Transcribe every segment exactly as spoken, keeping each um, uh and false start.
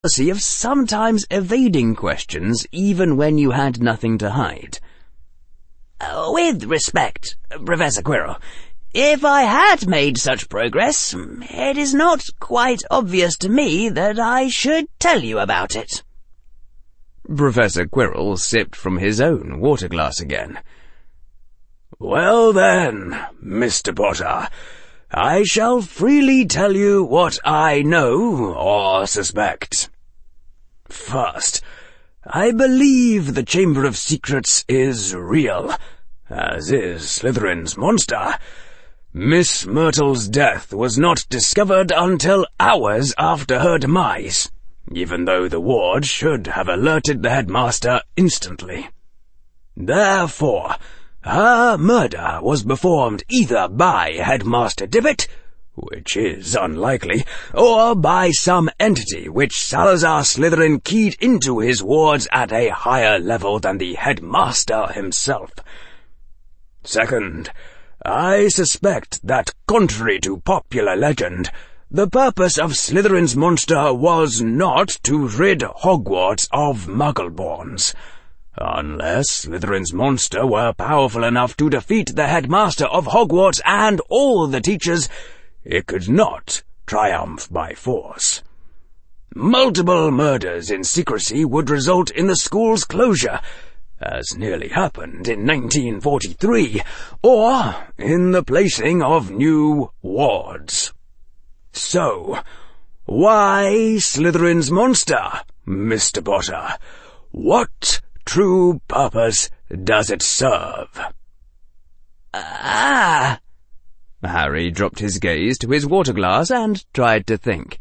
policy of sometimes evading questions even when you had nothing to hide. Uh, with respect, Professor Quirrell, if I had made such progress, it is not quite obvious to me that I should tell you about it. Professor Quirrell sipped from his own water glass again. Well then, Mister Potter, I shall freely tell you what I know or suspect. First, I believe the Chamber of Secrets is real, as is Slytherin's monster. Miss Myrtle's death was not discovered until hours after her demise, even though the ward should have alerted the headmaster instantly. Therefore, her murder was performed either by Headmaster Divot, which is unlikely, or by some entity which Salazar Slytherin keyed into his wards at a higher level than the headmaster himself. Second, I suspect that, contrary to popular legend, the purpose of Slytherin's monster was not to rid Hogwarts of Muggleborns. Unless Slytherin's monster were powerful enough to defeat the headmaster of Hogwarts and all the teachers, it could not triumph by force. Multiple murders in secrecy would result in the school's closure, as nearly happened in nineteen forty-three, or in the placing of new wards. So, why Slytherin's monster, Mister Potter? What true purpose does it serve? Ah! Harry dropped his gaze to his water glass and tried to think.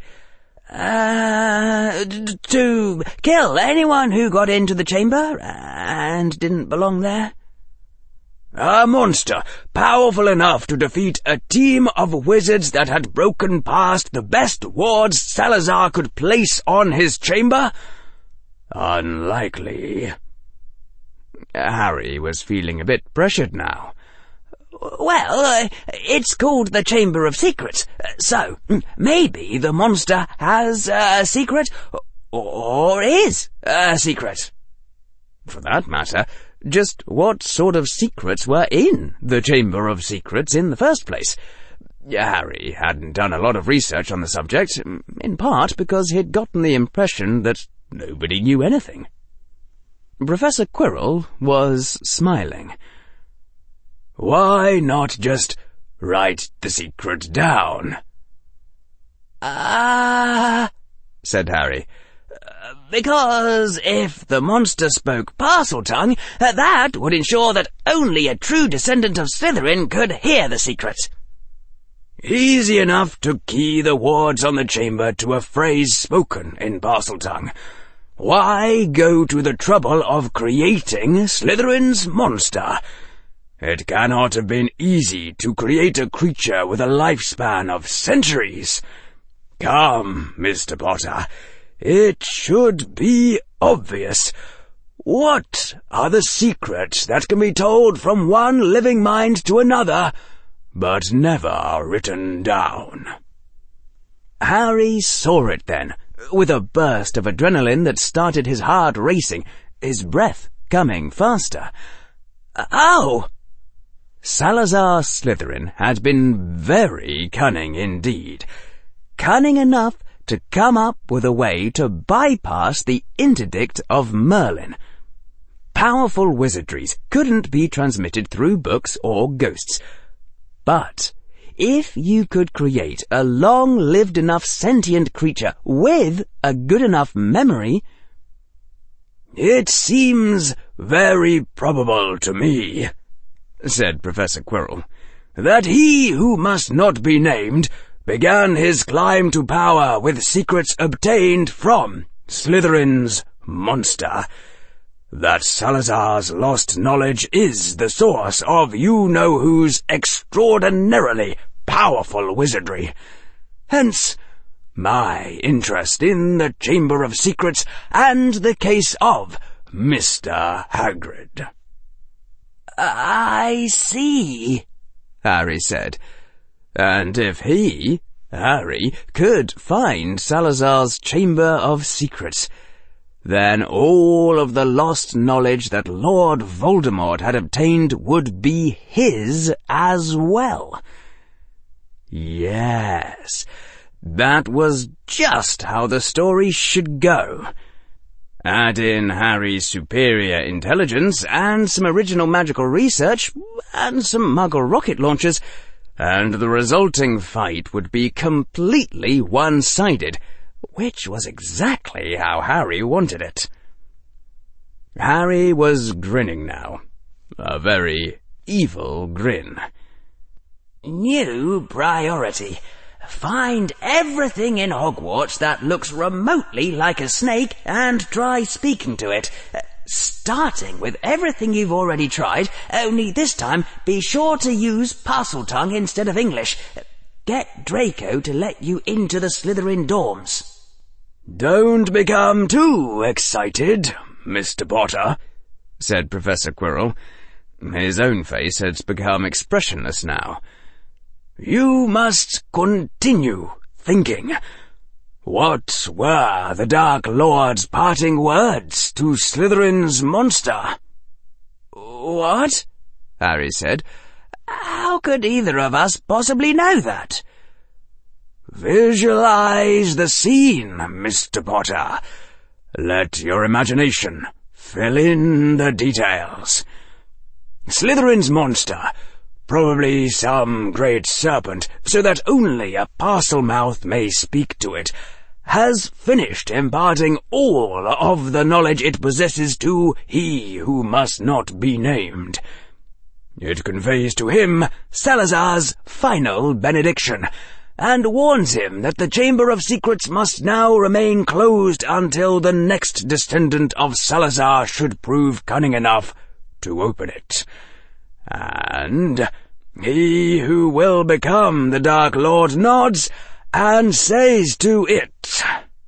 Uh, to kill anyone who got into the chamber and didn't belong there. A monster powerful enough to defeat a team of wizards that had broken past the best wards Salazar could place on his chamber? Unlikely. Harry was feeling a bit pressured now. Well, uh, it's called the Chamber of Secrets, so maybe the monster has a secret, or is a secret. For that matter, just what sort of secrets were in the Chamber of Secrets in the first place? Harry hadn't done a lot of research on the subject, in part because he'd gotten the impression that nobody knew anything. Professor Quirrell was smiling. Why not just write the secret down? Ah, uh, said Harry. Uh, because if the monster spoke Parseltongue, uh, that would ensure that only a true descendant of Slytherin could hear the secret. Easy enough to key the wards on the chamber to a phrase spoken in Parseltongue. Why go to the trouble of creating Slytherin's monster? It cannot have been easy to create a creature with a lifespan of centuries. Come, Mister Potter, it should be obvious. What are the secrets that can be told from one living mind to another, but never written down? Harry saw it then, with a burst of adrenaline that started his heart racing, his breath coming faster. Oh! Salazar Slytherin had been very cunning indeed. Cunning enough to come up with a way to bypass the interdict of Merlin. Powerful wizardries couldn't be transmitted through books or ghosts. But if you could create a long-lived enough sentient creature with a good enough memory... It seems very probable to me, said Professor Quirrell, that he who must not be named began his climb to power with secrets obtained from Slytherin's monster. That Salazar's lost knowledge is the source of you-know-who's extraordinarily powerful wizardry. Hence, my interest in the Chamber of Secrets and the case of Mister Hagrid. I see, Harry said. And if he, Harry could find Salazar's Chamber of Secrets, then all of the lost knowledge that Lord Voldemort had obtained would be his as well. Yes, that was just how the story should go. Add in Harry's superior intelligence and some original magical research and some Muggle rocket launchers, and the resulting fight would be completely one-sided, which was exactly how Harry wanted it. Harry was grinning now, a very evil grin. New priority. Find everything in Hogwarts that looks remotely like a snake and try speaking to it. Uh, starting with everything you've already tried, only this time be sure to use Parseltongue instead of English. Uh, get Draco to let you into the Slytherin dorms. Don't become too excited, Mister Potter, said Professor Quirrell. His own face had become expressionless now. You must continue thinking. What were the Dark Lord's parting words to Slytherin's monster? What? Harry said. How could either of us possibly know that? Visualize the scene, Mister Potter. Let your imagination fill in the details. Slytherin's monster, probably some great serpent, so that only a Parselmouth may speak to it, has finished imparting all of the knowledge it possesses to he who must not be named. It conveys to him Salazar's final benediction, and warns him that the Chamber of Secrets must now remain closed until the next descendant of Salazar should prove cunning enough to open it. And he who will become the Dark Lord nods and says to it,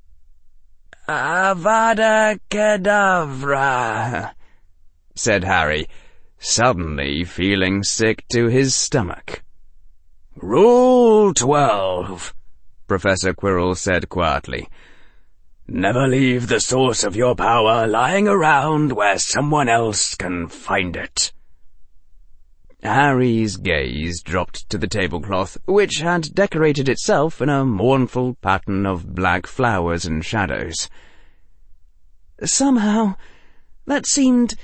Avada Kedavra, said Harry, suddenly feeling sick to his stomach. Rule twelve, Professor Quirrell said quietly. Never leave the source of your power lying around where someone else can find it. Harry's gaze dropped to the tablecloth, which had decorated itself in a mournful pattern of black flowers and shadows. Somehow, that seemed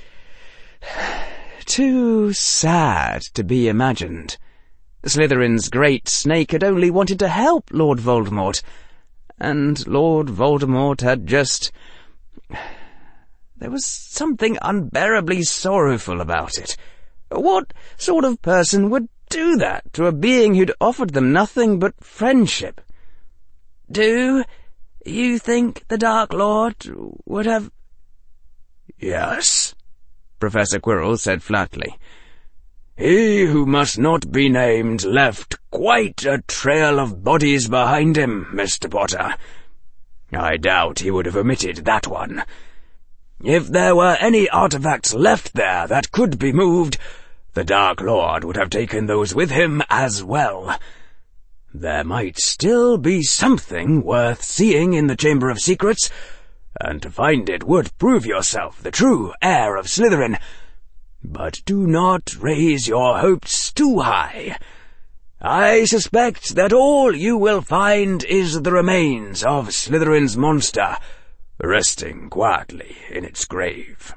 too sad to be imagined. Slytherin's great snake had only wanted to help Lord Voldemort, and Lord Voldemort had just... There was something unbearably sorrowful about it. What sort of person would do that to a being who'd offered them nothing but friendship? Do you think the Dark Lord would have... Yes, Professor Quirrell said flatly. He who must not be named left quite a trail of bodies behind him, Mister Potter. I doubt he would have omitted that one. If there were any artifacts left there that could be moved, the Dark Lord would have taken those with him as well. There might still be something worth seeing in the Chamber of Secrets, and to find it would prove yourself the true heir of Slytherin. But do not raise your hopes too high. I suspect that all you will find is the remains of Slytherin's monster, resting quietly in its grave.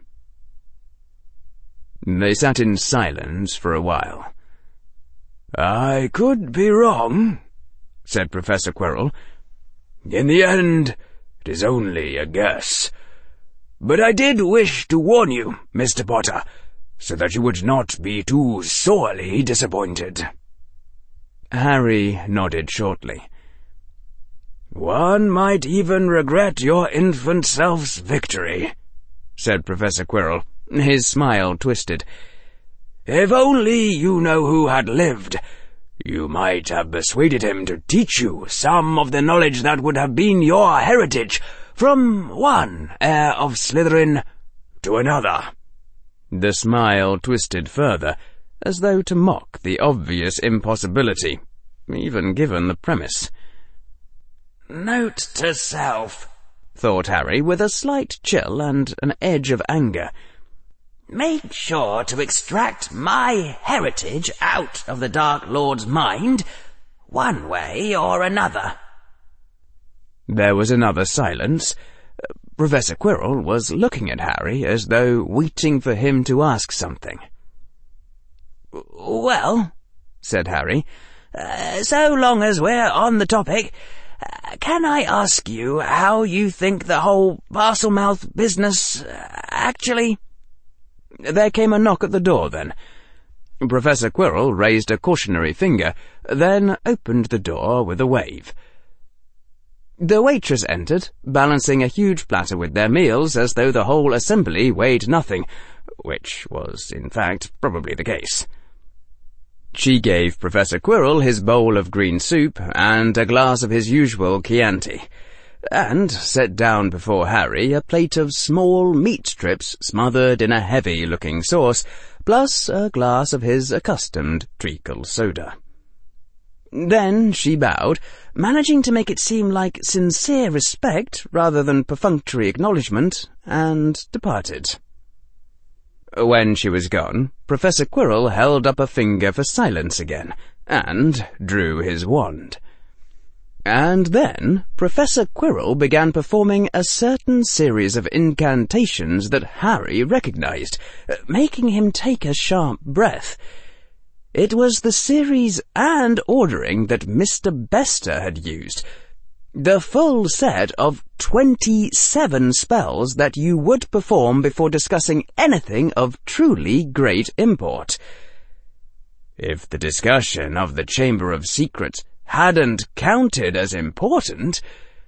They sat in silence for a while. I could be wrong, said Professor Quirrell. In the end, it is only a guess. But I did wish to warn you, Mister Potter, so that you would not be too sorely disappointed. Harry nodded shortly. One might even regret your infant self's victory, said Professor Quirrell, his smile twisted. If only you know who had lived, you might have persuaded him to teach you some of the knowledge that would have been your heritage from one heir of Slytherin to another. The smile twisted further, as though to mock the obvious impossibility, even given the premise. Note to self, thought Harry, with a slight chill and an edge of anger. Make sure to extract my heritage out of the Dark Lord's mind, one way or another. There was another silence. Professor Quirrell was looking at Harry as though waiting for him to ask something. Well, said Harry, uh, so long as we're on the topic, uh, can I ask you how you think the whole Parselmouth business uh, actually... There came a knock at the door then. Professor Quirrell raised a cautionary finger, then opened the door with a wave. The waitress entered, balancing a huge platter with their meals as though the whole assembly weighed nothing, which was, in fact, probably the case. She gave Professor Quirrell his bowl of green soup and a glass of his usual Chianti, and set down before Harry a plate of small meat strips smothered in a heavy-looking sauce, plus a glass of his accustomed treacle soda. Then she bowed, managing to make it seem like sincere respect rather than perfunctory acknowledgement, and departed. When she was gone, Professor Quirrell held up a finger for silence again, and drew his wand. And then Professor Quirrell began performing a certain series of incantations that Harry recognized, making him take a sharp breath. It was the series and ordering that Mister Bester had used, the full set of twenty-seven spells that you would perform before discussing anything of truly great import. If the discussion of the Chamber of Secrets hadn't counted as important...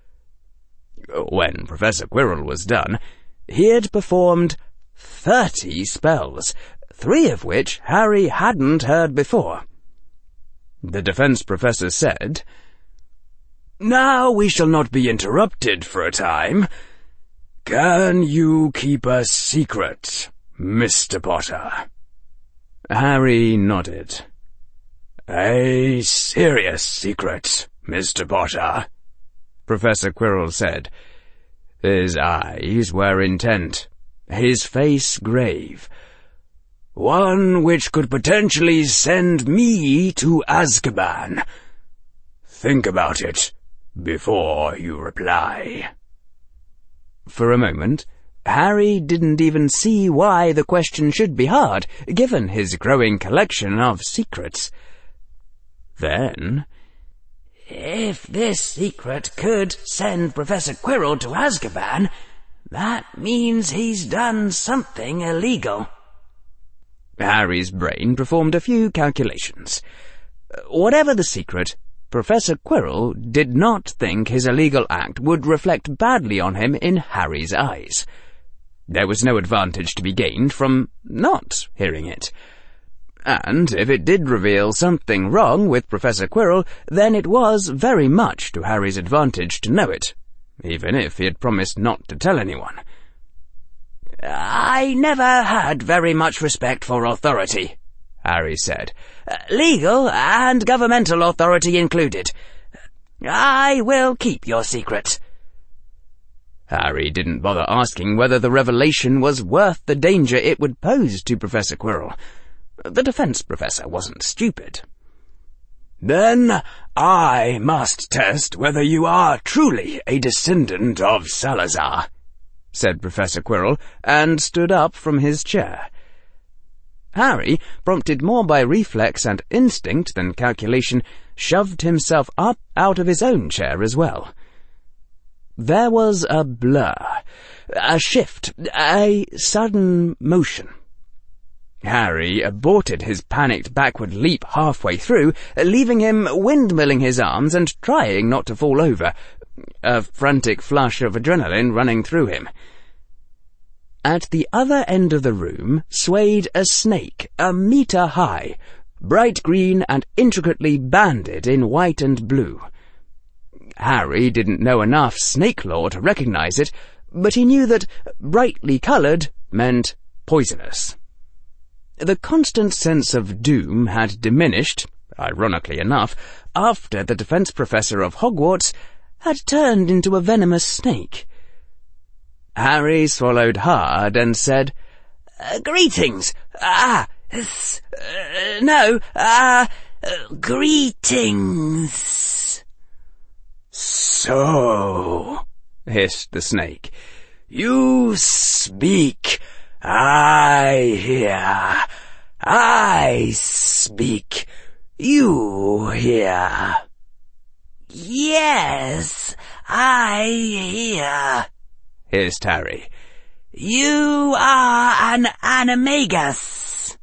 When Professor Quirrell was done, he had performed thirty spells, three of which Harry hadn't heard before. The defense professor said, "Now we shall not be interrupted for a time. Can you keep a secret, Mister Potter?" Harry nodded. "A serious secret, Mister Potter," Professor Quirrell said. His eyes were intent, his face grave. "One which could potentially send me to Azkaban. Think about it before you reply." For a moment, Harry didn't even see why the question should be hard, given his growing collection of secrets. Then, "If this secret could send Professor Quirrell to Azkaban, that means he's done something illegal." Harry's brain performed a few calculations. Whatever the secret, Professor Quirrell did not think his illegal act would reflect badly on him in Harry's eyes. There was no advantage to be gained from not hearing it. And if it did reveal something wrong with Professor Quirrell, then it was very much to Harry's advantage to know it, even if he had promised not to tell anyone. "I never had very much respect for authority," Harry said. "Legal and governmental authority included. I will keep your secret." Harry didn't bother asking whether the revelation was worth the danger it would pose to Professor Quirrell. The defense professor wasn't stupid. "Then I must test whether you are truly a descendant of Salazar," said Professor Quirrell, and stood up from his chair. Harry, prompted more by reflex and instinct than calculation, shoved himself up out of his own chair as well. There was a blur, a shift, a sudden motion. Harry aborted his panicked backward leap halfway through, leaving him windmilling his arms and trying not to fall over, a frantic flush of adrenaline running through him. At the other end of the room swayed a snake, a metre high, bright green and intricately banded in white and blue. Harry didn't know enough snake lore to recognize it, but he knew that brightly coloured meant poisonous. The constant sense of doom had diminished, ironically enough, after the defense professor of Hogwarts had turned into a venomous snake. Harry swallowed hard and said, uh, Greetings! Ah, uh, no, ah, uh, greetings. So, hissed the snake, you speak, I hear. I speak, you hear. Yes, I hear, hissed Harry. You are an animagus.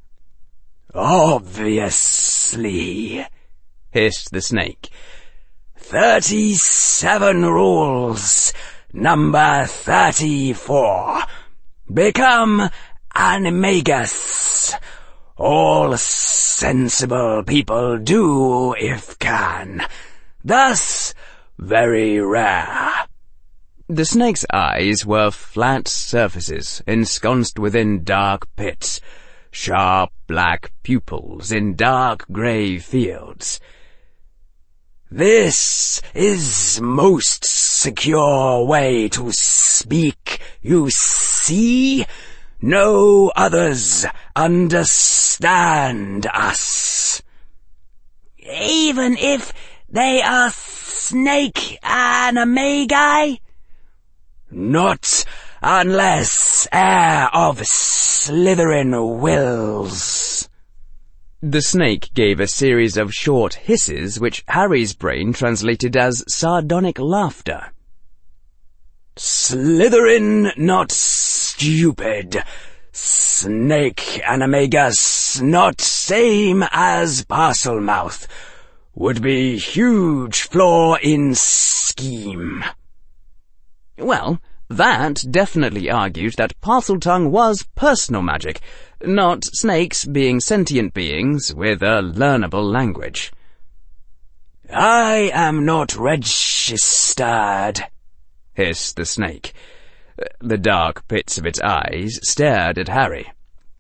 Obviously, hissed the snake. Thirty-seven rules, number thirty-four. Become animagus. All sensible people do if can. Thus, very rare. The snake's eyes were flat surfaces ensconced within dark pits, sharp black pupils in dark grey fields. This is most secure way to speak, you see? No others understand us. Even if they are snake animagi? Not unless heir of Slytherin wills. The snake gave a series of short hisses which Harry's brain translated as sardonic laughter. Slytherin not stupid. Snake animagus not same as Parselmouth. Would be huge flaw in scheme. Well, that definitely argued that Parseltongue was personal magic, not snakes being sentient beings with a learnable language. I am not registered, hissed the snake. The dark pits of its eyes stared at Harry.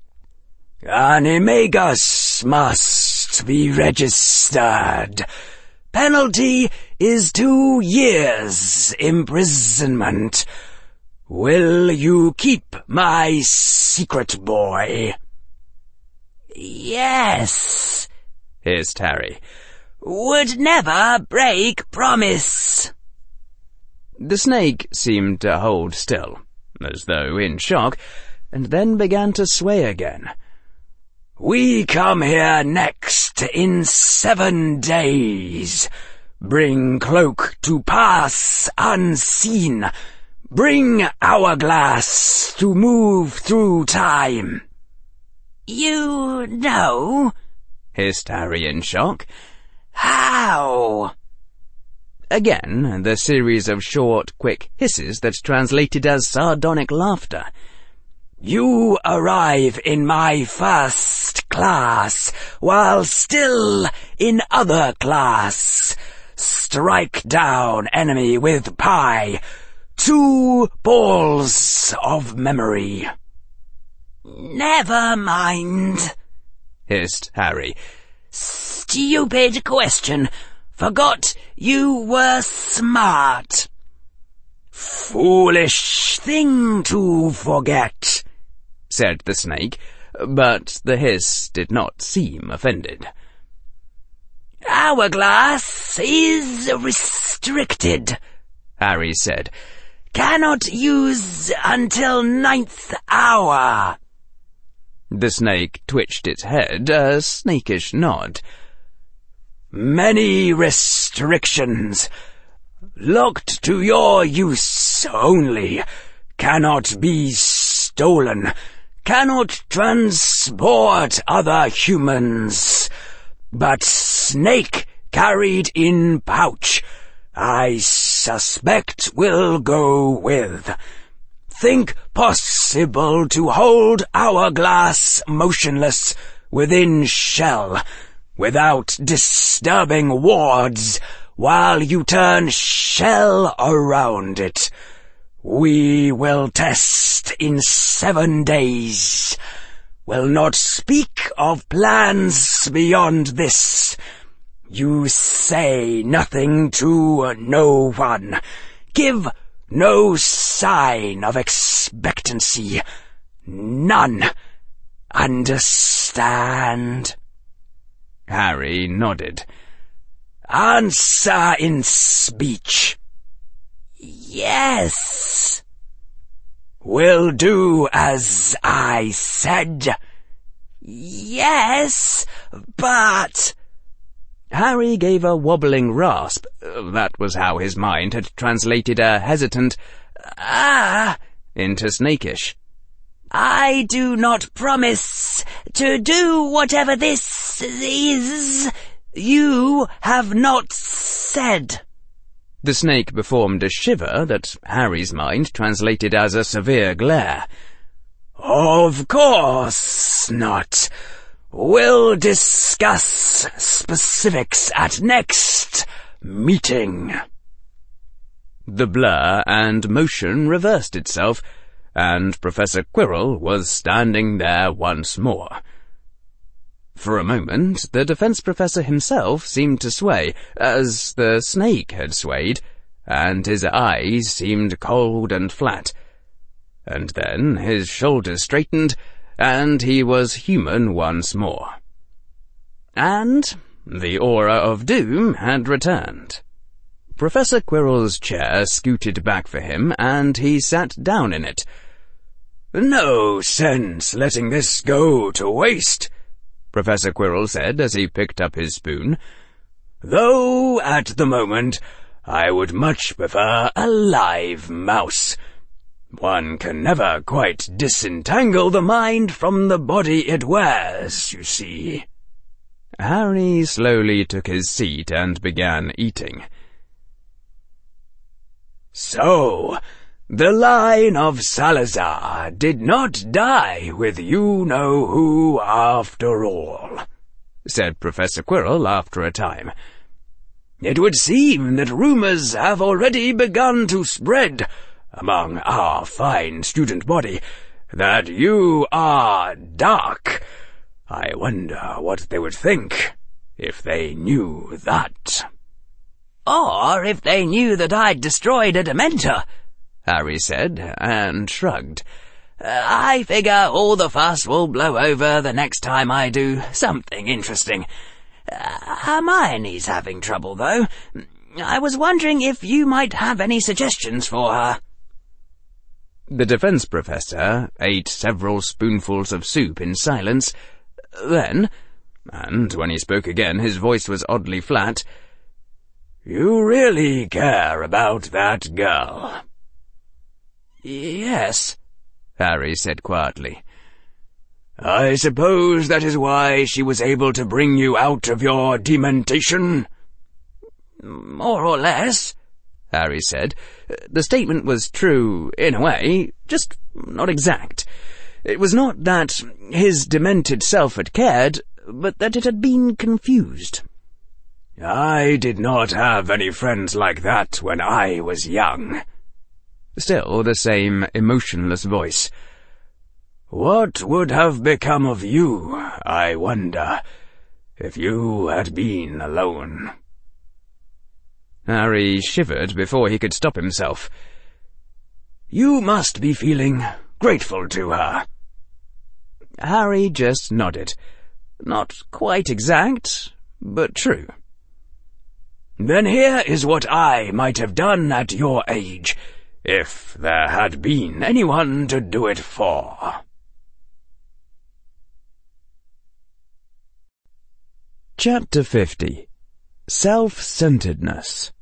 Animagus must be registered. Penalty is two years imprisonment. Will you keep my secret, boy? Yes, hissed Harry. Would never break promise. The snake seemed to hold still, as though in shock, and then began to sway again. We come here next in seven days. Bring cloak to pass unseen. Bring hourglass to move through time. You know? Hissed Harry in shock. How? Again, the series of short, quick hisses that translated as sardonic laughter. You arrive in my first class, while still in other class. Strike down enemy with pie. Two balls of memory. Never mind, hissed Harry. Stupid question. Forgot you were smart. Foolish thing to forget, said the snake, but the hiss did not seem offended. Hourglass is restricted, Harry said. Cannot use until ninth hour. The snake twitched its head, a snakish nod. Many restrictions. Locked to your use only. Cannot be stolen. Cannot transport other humans. But snake carried in pouch, I suspect will go with. Think possible to hold hourglass motionless within shell, without disturbing wards, while you turn shell around it. We will test in seven days. Will not speak of plans beyond this. You say nothing to no one. Give no sign of expectancy. None. Understand? Harry nodded. Answer in speech. Yes. Will do as I said. Yes, but... Harry gave a wobbling rasp. That was how his mind had translated a hesitant ah into snakish. I do not promise to do whatever this is you have not said. The snake performed a shiver that Harry's mind translated as a severe glare. Of course not. We'll discuss specifics at next meeting. The blur and motion reversed itself, and Professor Quirrell was standing there once more. For a moment, the Defence Professor himself seemed to sway, as the snake had swayed, and his eyes seemed cold and flat. And then his shoulders straightened, and he was human once more. And the aura of doom had returned. Professor Quirrell's chair scooted back for him, and he sat down in it. No sense letting this go to waste, Professor Quirrell said as he picked up his spoon. Though, at the moment, I would much prefer a live mouse. One can never quite disentangle the mind from the body it wears, you see. Harry slowly took his seat and began eating. So, the line of Salazar did not die with you-know-who after all, said Professor Quirrell after a time. It would seem that rumours have already begun to spread among our fine student body that you are dark. I wonder what they would think if they knew that. Or if they knew that I'd destroyed a Dementor, Harry said, and shrugged. Uh, I figure all the fuss will blow over the next time I do something interesting. Uh, Hermione's having trouble, though. I was wondering if you might have any suggestions for her. The Defence Professor ate several spoonfuls of soup in silence. Then, and when he spoke again his voice was oddly flat, You really care about that girl? Yes, Harry said quietly. I suppose that is why she was able to bring you out of your dementation? More or less, Harry said. The statement was true, in a way, just not exact. It was not that his demented self had cared, but that it had been confused. I did not have any friends like that when I was young. Still the same emotionless voice. What would have become of you, I wonder, if you had been alone? Harry shivered before he could stop himself. You must be feeling grateful to her. Harry just nodded. Not quite exact, but true. Then here is what I might have done at your age, if there had been anyone to do it for. Chapter fifty. Self-centeredness.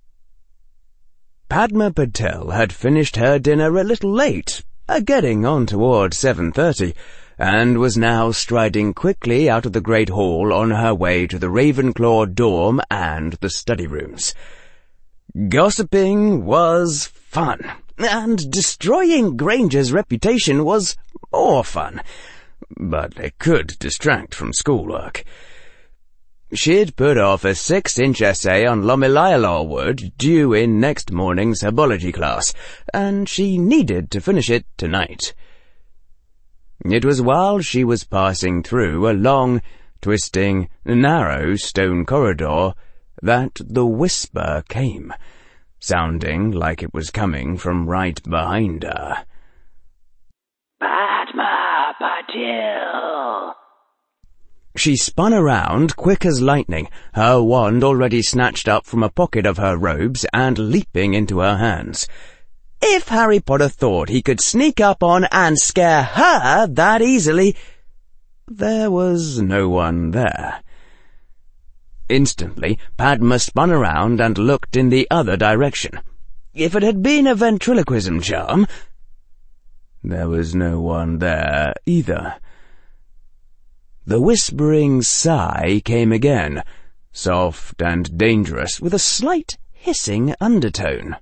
Padma Patel had finished her dinner a little late, uh, getting on toward seven thirty, and was now striding quickly out of the great hall on her way to the Ravenclaw dorm and the study rooms. Gossiping was fun, and destroying Granger's reputation was more fun, but it could distract from schoolwork. She'd put off a six-inch essay on Lomilailor wood due in next morning's herbology class, and she needed to finish it tonight. It was while she was passing through a long, twisting, narrow stone corridor that the whisper came, sounding like it was coming from right behind her. Padma Patil! She spun around quick as lightning, her wand already snatched up from a pocket of her robes and leaping into her hands. If Harry Potter thought he could sneak up on and scare her that easily, there was no one there. Instantly, Padma spun around and looked in the other direction. If it had been a ventriloquism charm, there was no one there either. The whispering sigh came again, soft and dangerous, with a slight hissing undertone.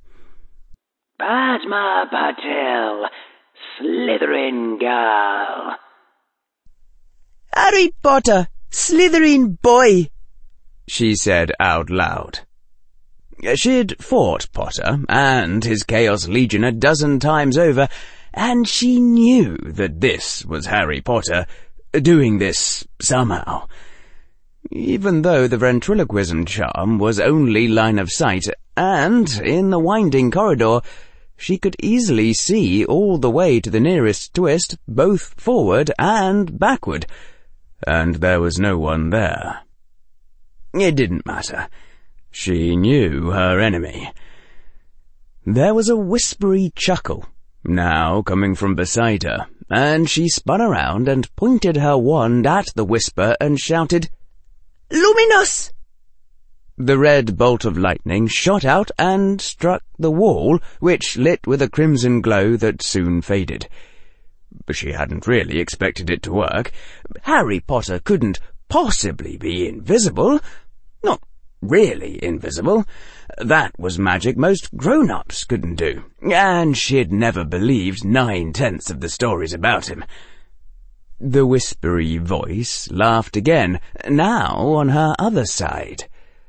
Padma Patil, Slytherin girl. Harry Potter, Slytherin boy, she said out loud. She'd fought Potter and his Chaos Legion a dozen times over, and she knew that this was Harry Potter, doing this somehow. Even though the ventriloquism charm was only line of sight, and in the winding corridor, she could easily see all the way to the nearest twist, both forward and backward, and there was no one there. It didn't matter. She knew her enemy. There was a whispery chuckle, now coming from beside her, and she spun around and pointed her wand at the whisper and shouted, "Luminous!" The red bolt of lightning shot out and struck the wall, which lit with a crimson glow that soon faded. But she hadn't really expected it to work. Harry Potter couldn't possibly be invisible. Not really invisible. That was magic most grown-ups couldn't do, and she'd never believed nine-tenths of the stories about him. The whispery voice laughed again, now on her other side.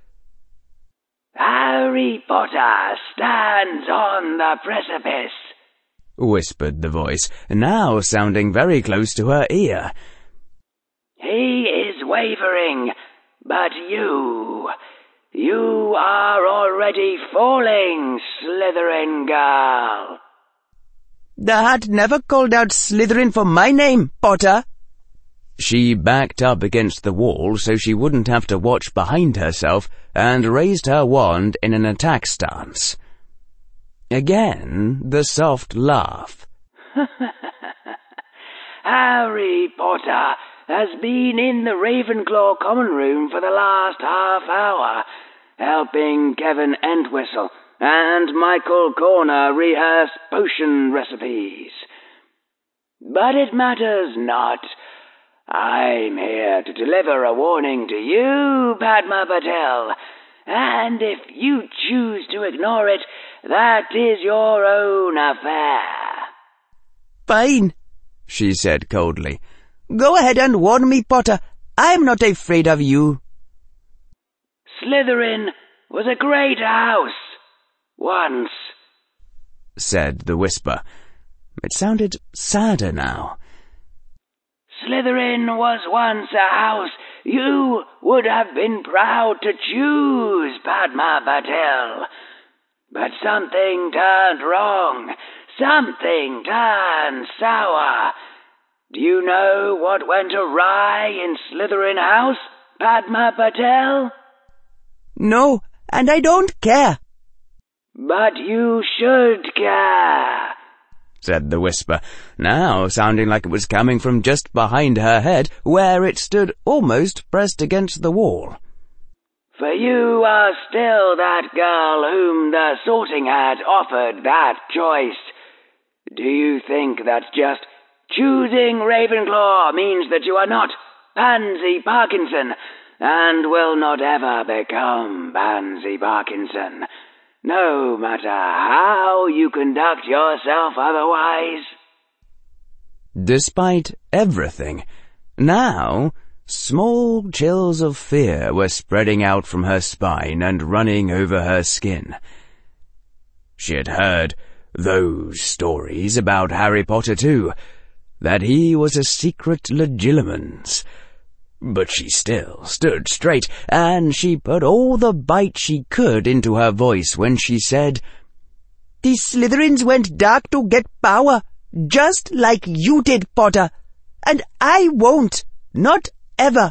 Harry Potter stands on the precipice, whispered the voice, now sounding very close to her ear. He is wavering, but you, you are already falling, Slytherin girl. The hat never called out Slytherin for my name, Potter. She backed up against the wall so she wouldn't have to watch behind herself and raised her wand in an attack stance. Again, the soft laugh. Harry Potter has been in the Ravenclaw common room for the last half hour, helping Kevin Entwistle and Michael Corner rehearse potion recipes. But it matters not. I'm here to deliver a warning to you, Padma Patil, and if you choose to ignore it, that is your own affair. Fine, she said coldly. Go ahead and warn me, Potter. I'm not afraid of you. Slytherin was a great house, once, said the whisper. It sounded sadder now. Slytherin was once a house you would have been proud to choose, Padma Patil. But something turned wrong. Something turned sour. Do you know what went awry in Slytherin House, Padma Patil? No, and I don't care. But you should care, said the whisper, now sounding like it was coming from just behind her head, where it stood almost pressed against the wall. For you are still that girl whom the Sorting Hat offered that choice. Do you think that just choosing Ravenclaw means that you are not Pansy Parkinson, and will not ever become Pansy Parkinson, no matter how you conduct yourself otherwise? Despite everything, now small chills of fear were spreading out from her spine and running over her skin. She had heard those stories about Harry Potter too, that he was a secret legilimens. But she still stood straight, and she put all the bite she could into her voice when she said, "The Slytherins went dark to get power, just like you did, Potter. And I won't. Not ever."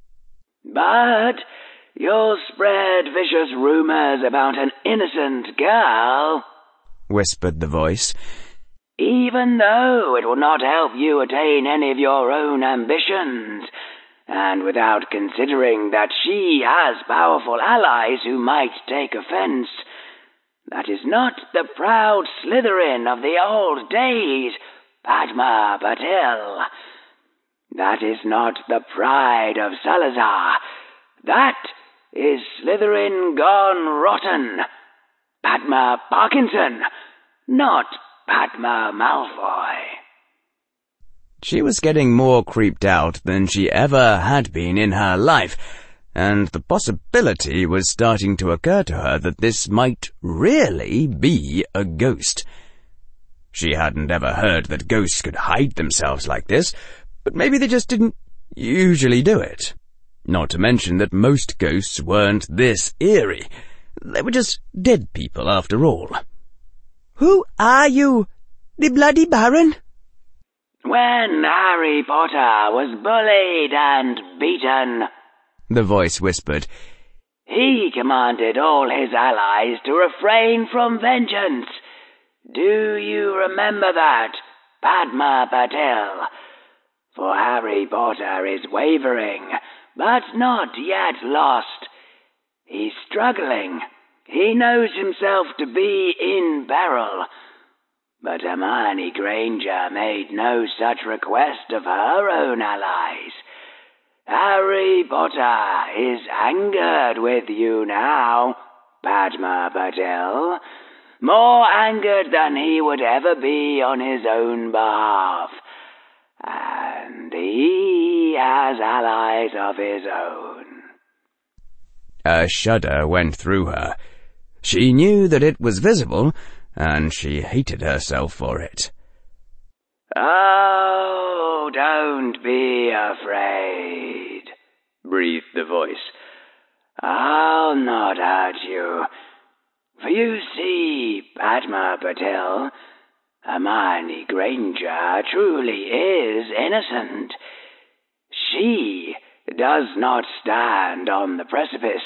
"But you'll spread vicious rumors about an innocent girl," whispered the voice. "even though it will not help you attain any of your own ambitions, and without considering that she has powerful allies who might take offense. That is not the proud Slytherin of the old days, Padma Patil. That is not the pride of Salazar. That is Slytherin gone rotten. Padma Parkinson, not Padma Malfoy." She was getting more creeped out than she ever had been in her life, and the possibility was starting to occur to her that this might really be a ghost. She hadn't ever heard that ghosts could hide themselves like this, but maybe they just didn't usually do it. Not to mention that most ghosts weren't this eerie. They were just dead people after all. "Who are you? The Bloody Baron?" "When Harry Potter was bullied and beaten," the voice whispered, "he commanded all his allies to refrain from vengeance. Do you remember that, Padma Patil? For Harry Potter is wavering, but not yet lost. He's struggling. He knows himself to be in peril. But Hermione Granger made no such request of her own allies. Harry Potter is angered with you now, Padma Patil, more angered than he would ever be on his own behalf. And he has allies of his own." A shudder went through her. She knew that it was visible, and she hated herself for it. "Oh, don't be afraid," breathed the voice. "I'll not hurt you. For you see, Padma Patil, Hermione Granger truly is innocent. She does not stand on the precipice.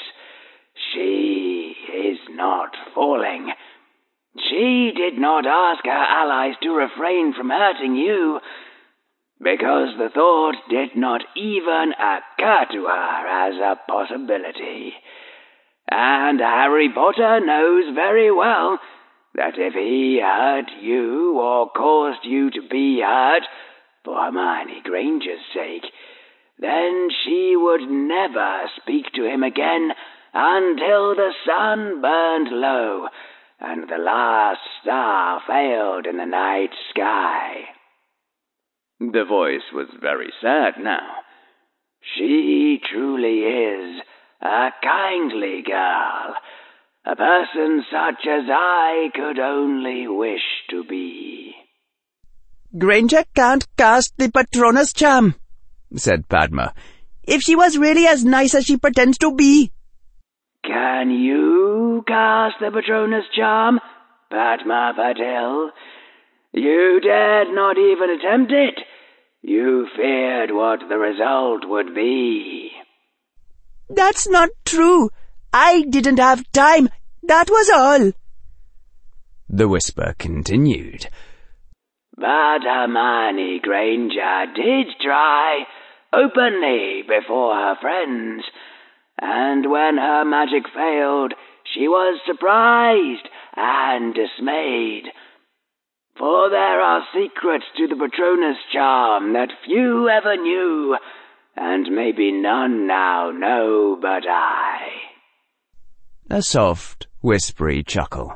She is not falling. She did not ask her allies to refrain from hurting you, because the thought did not even occur to her as a possibility. And Harry Potter knows very well that if he hurt you or caused you to be hurt for Hermione Granger's sake, then she would never speak to him again until the sun burned low and the last star failed in the night sky." The voice was very sad now. "She truly is a kindly girl, a person such as I could only wish to be." "Granger can't cast the Patronus charm," said Padma, "if she was really as nice as she pretends to be." "Can you cast the Patronus charm, Padma Patil? You dared not even attempt it. You feared what the result would be." "That's not true. I didn't have time. That was all." The whisper continued. "But Hermione Granger did try, openly before her friends, and when her magic failed, she was surprised and dismayed. For there are secrets to the Patronus charm that few ever knew, and maybe none now know but I." A soft, whispery chuckle.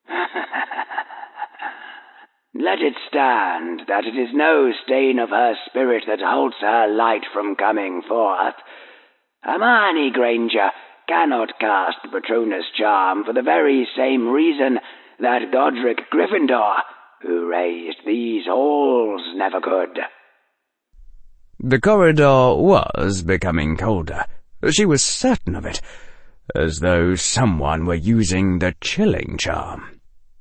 "Let it stand that it is no stain of her spirit that holds her light from coming forth. Hermione Granger cannot cast the Patronus charm for the very same reason that Godric Gryffindor, who raised these halls, never could." The corridor was becoming colder. She was certain of it, as though someone were using the chilling charm.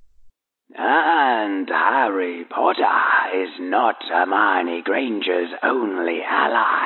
And Harry Potter is not Hermione Granger's only ally.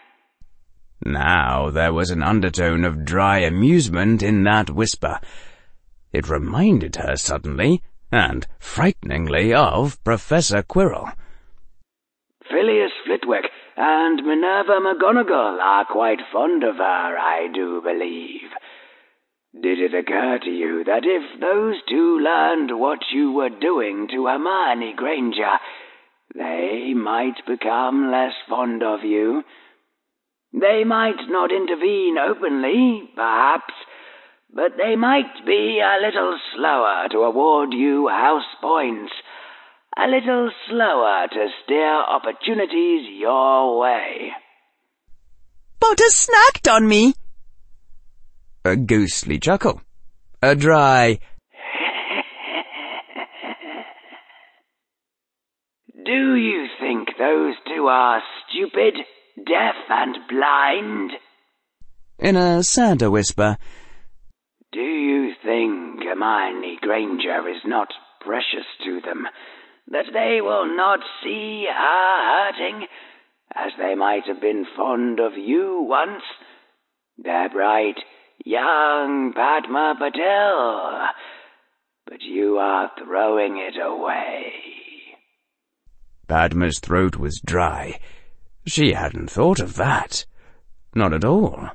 Now there was an undertone of dry amusement in that whisper. It reminded her suddenly, and frighteningly, of Professor Quirrell. Phileas Flitwick and Minerva McGonagall are quite fond of her, I do believe. Did it occur to you that if those two learned what you were doing to Hermione Granger, they might become less fond of you? They might not intervene openly, perhaps, but they might be a little slower to award you house points, a little slower to steer opportunities your way. Potter snacked on me. A ghostly chuckle. A dry... Do you think those two are stupid, deaf and blind? In a sadder whisper. Do you think Hermione Granger is not precious to them, that they will not see her hurting, as they might have been fond of you once? Their bright, young Padma Patil, but you are throwing it away. Padma's throat was dry. She hadn't thought of that. Not at all.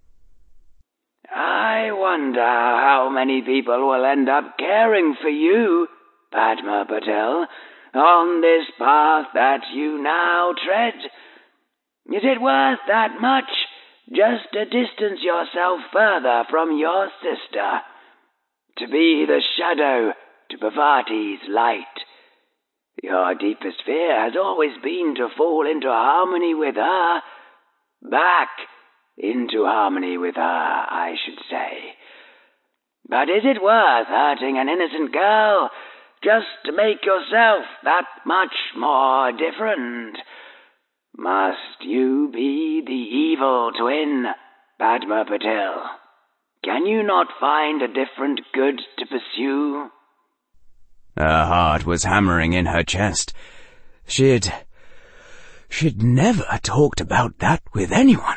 I wonder how many people will end up caring for you, Padma Patil, on this path that you now tread. Is it worth that much, just to distance yourself further from your sister? To be the shadow to Parvati's light? Your deepest fear has always been to fall into harmony with her. Back into harmony with her, I should say. But is it worth hurting an innocent girl just to make yourself that much more different? Must you be the evil twin, Padma Patil? Can you not find a different good to pursue? Her heart was hammering in her chest. She'd... she'd never talked about that with anyone.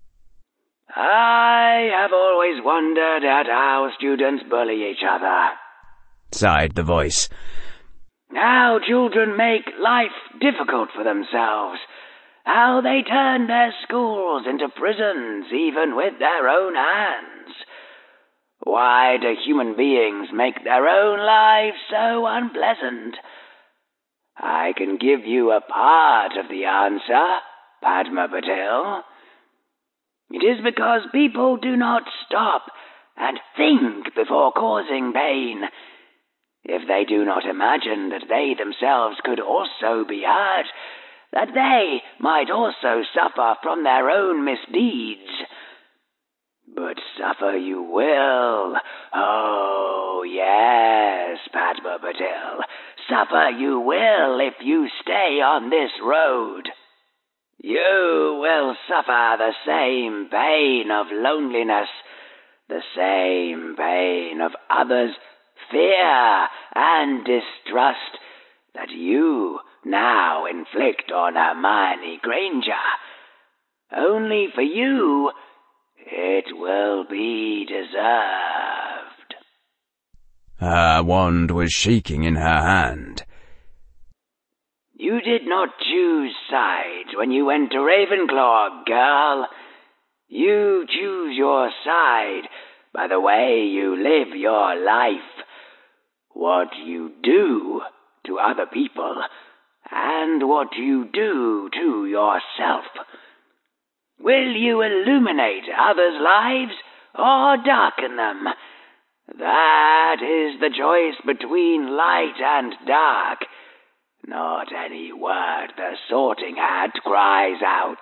I have always wondered at how students bully each other, sighed the voice. How children make life difficult for themselves. How they turn their schools into prisons, even with their own hands. Why do human beings make their own lives so unpleasant? I can give you a part of the answer, Padma Patil. It is because people do not stop and think before causing pain. If they do not imagine that they themselves could also be hurt, that they might also suffer from their own misdeeds. But suffer you will. Oh, yes, Padma Patil. Suffer you will if you stay on this road. You will suffer the same pain of loneliness, the same pain of others' fear and distrust that you now inflict on Hermione Granger. Only for you, it will be deserved. Her wand was shaking in her hand. You did not choose sides when you went to Ravenclaw, girl. You choose your side by the way you live your life, what you do to other people, and what you do to yourself. Will you illuminate others' lives or darken them? That is the choice between light and dark. Not any word the Sorting Hat cries out.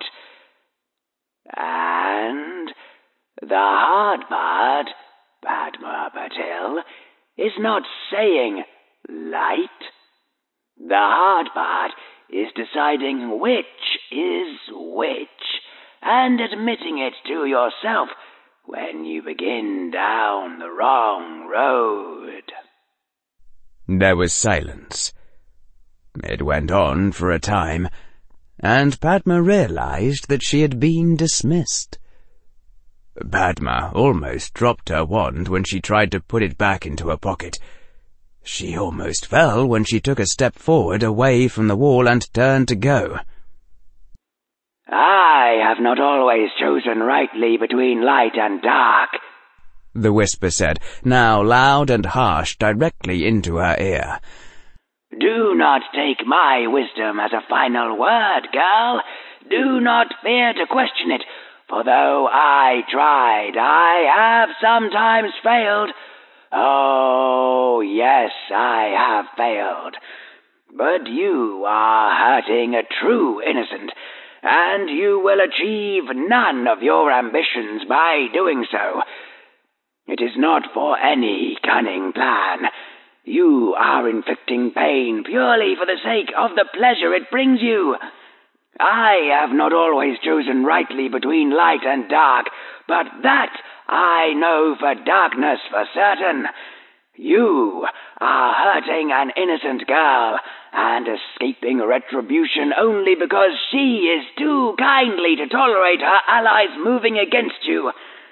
And the hard part, Padma Patil, is not saying light. The hard part is deciding which is which, and admitting it to yourself when you begin down the wrong road. There was silence. It went on for a time, and Padma realized that she had been dismissed. Padma almost dropped her wand when she tried to put it back into her pocket. She almost fell when she took a step forward away from the wall and turned to go. I have not always chosen rightly between light and dark, the whisper said, now loud and harsh, directly into her ear. Do not take my wisdom as a final word, girl. Do not fear to question it, for though I tried, I have sometimes failed. Oh, yes, I have failed. But you are hurting a true innocent, and you will achieve none of your ambitions by doing so. It is not for any cunning plan. You are inflicting pain purely for the sake of the pleasure it brings you. I have not always chosen rightly between light and dark, but that I know for darkness for certain. You are hurting an innocent girl and escaping retribution only because she is too kindly to tolerate her allies moving against you.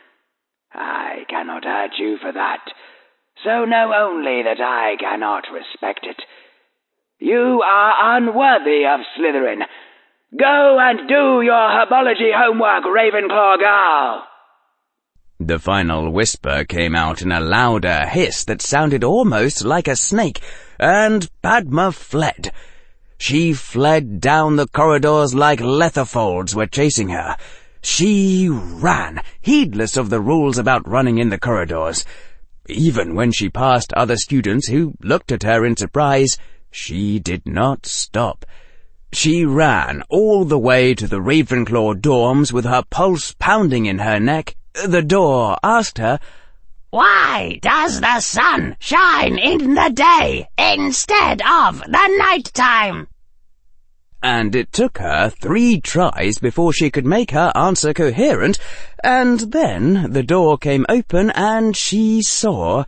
I cannot hurt you for that, so know only that I cannot respect it. You are unworthy of Slytherin. Go and do your herbology homework, Ravenclaw girl. The final whisper came out in a louder hiss that sounded almost like a snake, and Padma fled. She fled down the corridors like Letherfolds were chasing her. She ran, heedless of the rules about running in the corridors. Even when she passed other students who looked at her in surprise, she did not stop. She ran all the way to the Ravenclaw dorms with her pulse pounding in her neck. The door asked her, "Why does the sun shine in the day instead of the night time?" And it took her three tries before she could make her answer coherent, and then the door came open and she saw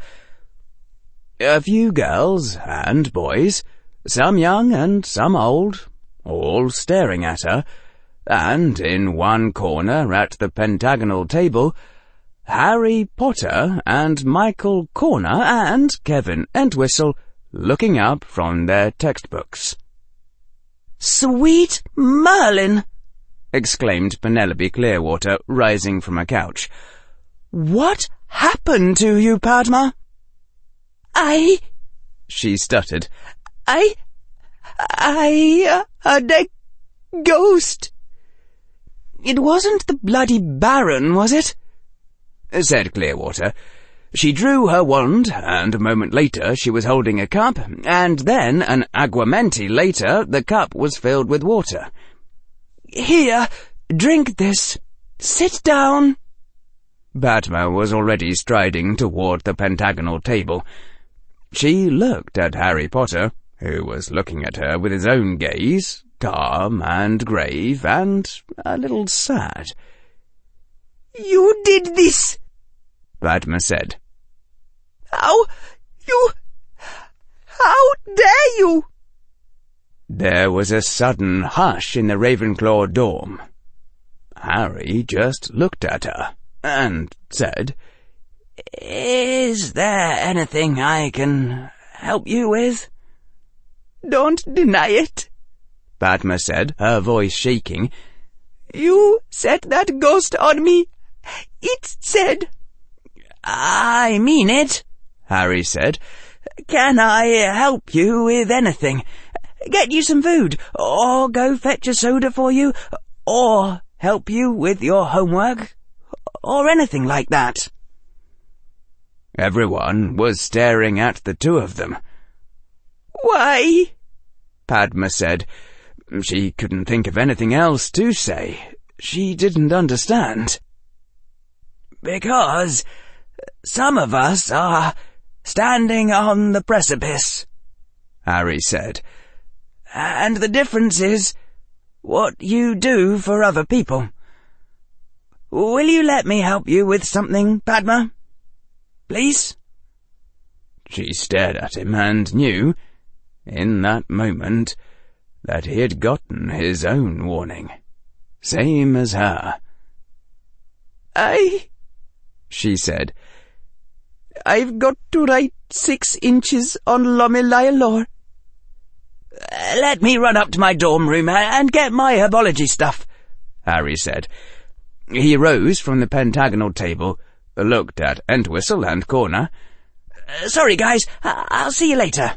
a few girls and boys, some young and some old, all staring at her, and in one corner at the pentagonal table, Harry Potter and Michael Corner and Kevin Entwistle looking up from their textbooks. "Sweet Merlin!" exclaimed Penelope Clearwater, rising from her couch. "What happened to you, Padma?" I... she stuttered. I... I heard a ghost. "It wasn't the bloody Baron, was it?" said Clearwater. She drew her wand, and a moment later she was holding a cup, and then, an aguamenti later, the cup was filled with water. "Here, drink this. Sit down." Padma was already striding toward the pentagonal table. She looked at Harry Potter, who was looking at her with his own gaze, calm and grave and a little sad. "You did this," Padma said. "How you... how dare you?" There was a sudden hush in the Ravenclaw dorm. Harry just looked at her and said, "Is there anything I can help you with?" "Don't deny it," Padma said, her voice shaking. "You set that ghost on me. It said—" "I mean it," Harry said. "Can I help you with anything? Get you some food, or go fetch a soda for you, or help you with your homework, or anything like that?" Everyone was staring at the two of them. "Why?" Padma said. She couldn't think of anything else to say. She didn't understand. "Because some of us are standing on the precipice," Harry said. "And the difference is, what you do for other people. Will you let me help you with something, Padma? Please?" She stared at him and knew, in that moment, that he had gotten his own warning, same as her. I... she said. "I've got to write six inches on Lomilayalor. Let me run up to my dorm room and get my herbology stuff," Harry said. He rose from the pentagonal table, looked at Entwistle and Corner. "Sorry, guys, I'll see you later."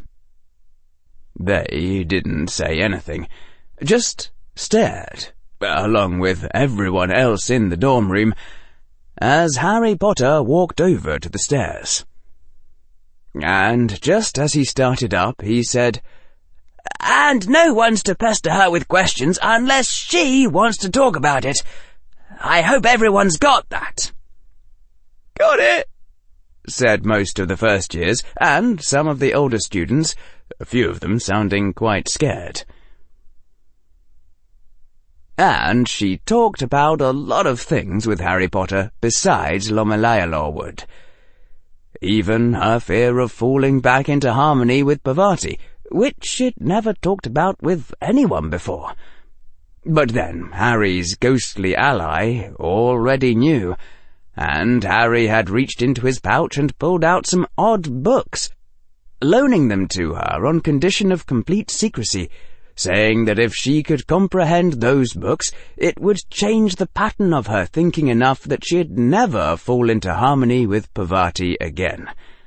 They didn't say anything, just stared, along with everyone else in the dorm room, as Harry Potter walked over to the stairs. And just as he started up, he said, "And no one's to pester her with questions unless she wants to talk about it. I hope everyone's got that." "Got it," said most of the first years, and some of the older students, a few of them sounding quite scared. And she talked about a lot of things with Harry Potter besides Lomilayalor would. Even her fear of falling back into harmony with Parvati, which she'd never talked about with anyone before. But then Harry's ghostly ally already knew, and Harry had reached into his pouch and pulled out some odd books, loaning them to her on condition of complete secrecy, saying that if she could comprehend those books, it would change the pattern of her thinking enough that she'd never fall into harmony with Parvati again.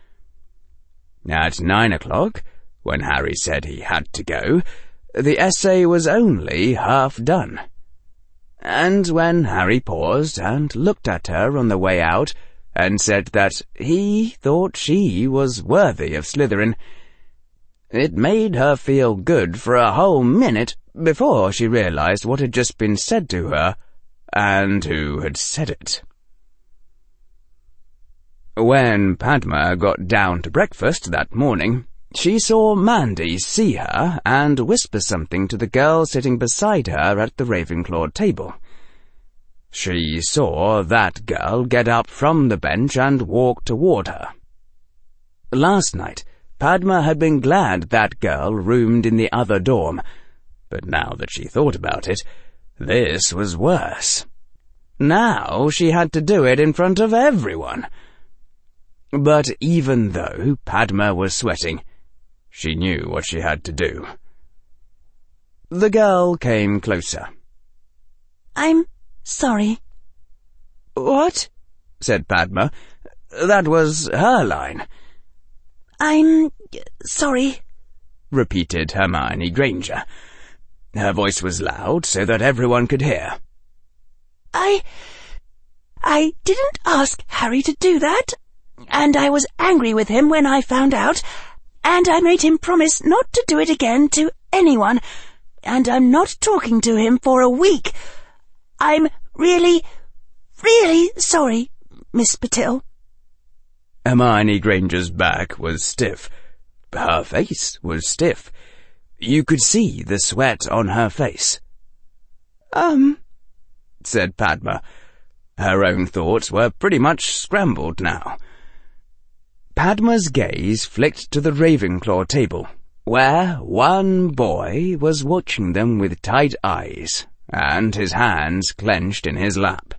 At nine o'clock, when Harry said he had to go, the essay was only half done. And when Harry paused and looked at her on the way out and said that he thought she was worthy of Slytherin, it made her feel good for a whole minute before she realized what had just been said to her and who had said it. When Padma got down to breakfast that morning, she saw Mandy see her and whisper something to the girl sitting beside her at the Ravenclaw table. She saw that girl get up from the bench and walk toward her. Last night, Padma had been glad that girl roomed in the other dorm, but now that she thought about it, this was worse. Now she had to do it in front of everyone. But even though Padma was sweating, she knew what she had to do. The girl came closer. "I'm sorry." "What?" said Padma. That was her line. "I'm sorry," repeated Hermione Granger. Her voice was loud so that everyone could hear. I... I didn't ask Harry to do that, and I was angry with him when I found out, and I made him promise not to do it again to anyone, and I'm not talking to him for a week. I'm really, really sorry, Miss Patil." Hermione Granger's back was stiff. Her face was stiff. You could see the sweat on her face. Um, said Padma. Her own thoughts were pretty much scrambled now. Padma's gaze flicked to the Ravenclaw table, where one boy was watching them with tight eyes, and his hands clenched in his lap.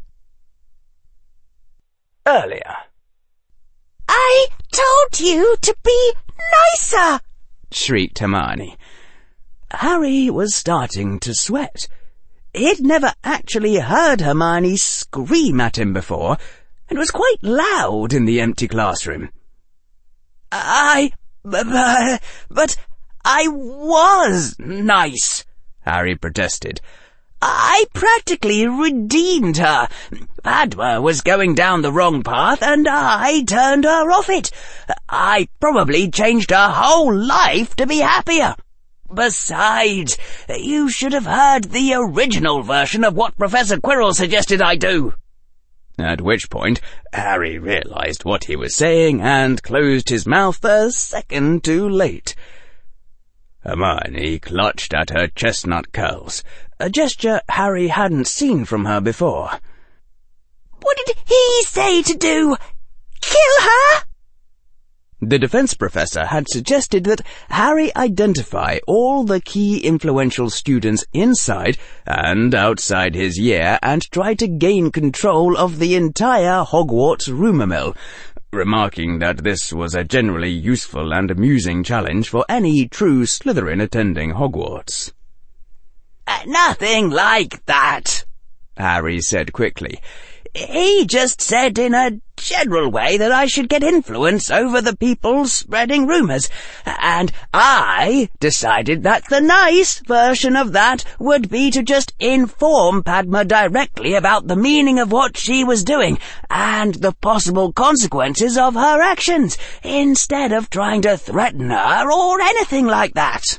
Earlier. "I told you to be nicer!" shrieked Hermione. Harry was starting to sweat. He'd never actually heard Hermione scream at him before, and it was quite loud in the empty classroom. I... but, but I was nice, Harry protested. I practically redeemed her. Padma was going down the wrong path, and I turned her off it. I probably changed her whole life to be happier. Besides, you should have heard the original version of what Professor Quirrell suggested I do. At which point, Harry realized what he was saying and closed his mouth a second too late. Hermione clutched at her chestnut curls, a gesture Harry hadn't seen from her before. What did he say to do? Kill her? The defense professor had suggested that Harry identify all the key influential students inside and outside his year and try to gain control of the entire Hogwarts rumour mill, remarking that this was a generally useful and amusing challenge for any true Slytherin attending Hogwarts. Uh, nothing like that, Harry said quickly. He just said in a general way that I should get influence over the people spreading rumours, and I decided that the nice version of that would be to just inform Padma directly about the meaning of what she was doing and the possible consequences of her actions, instead of trying to threaten her or anything like that.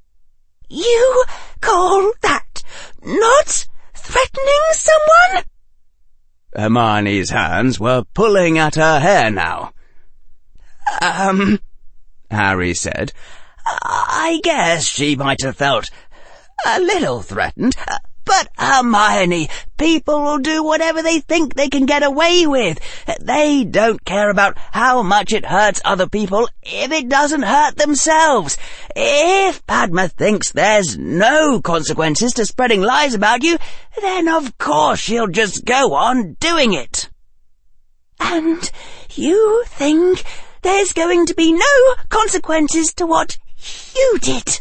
You call that not threatening someone? Hermione's hands were pulling at her hair now. Um, Harry said. I guess she might have felt a little threatened. But, Hermione, people will do whatever they think they can get away with. They don't care about how much it hurts other people if it doesn't hurt themselves. If Padma thinks there's no consequences to spreading lies about you, then of course she'll just go on doing it. And you think there's going to be no consequences to what you did?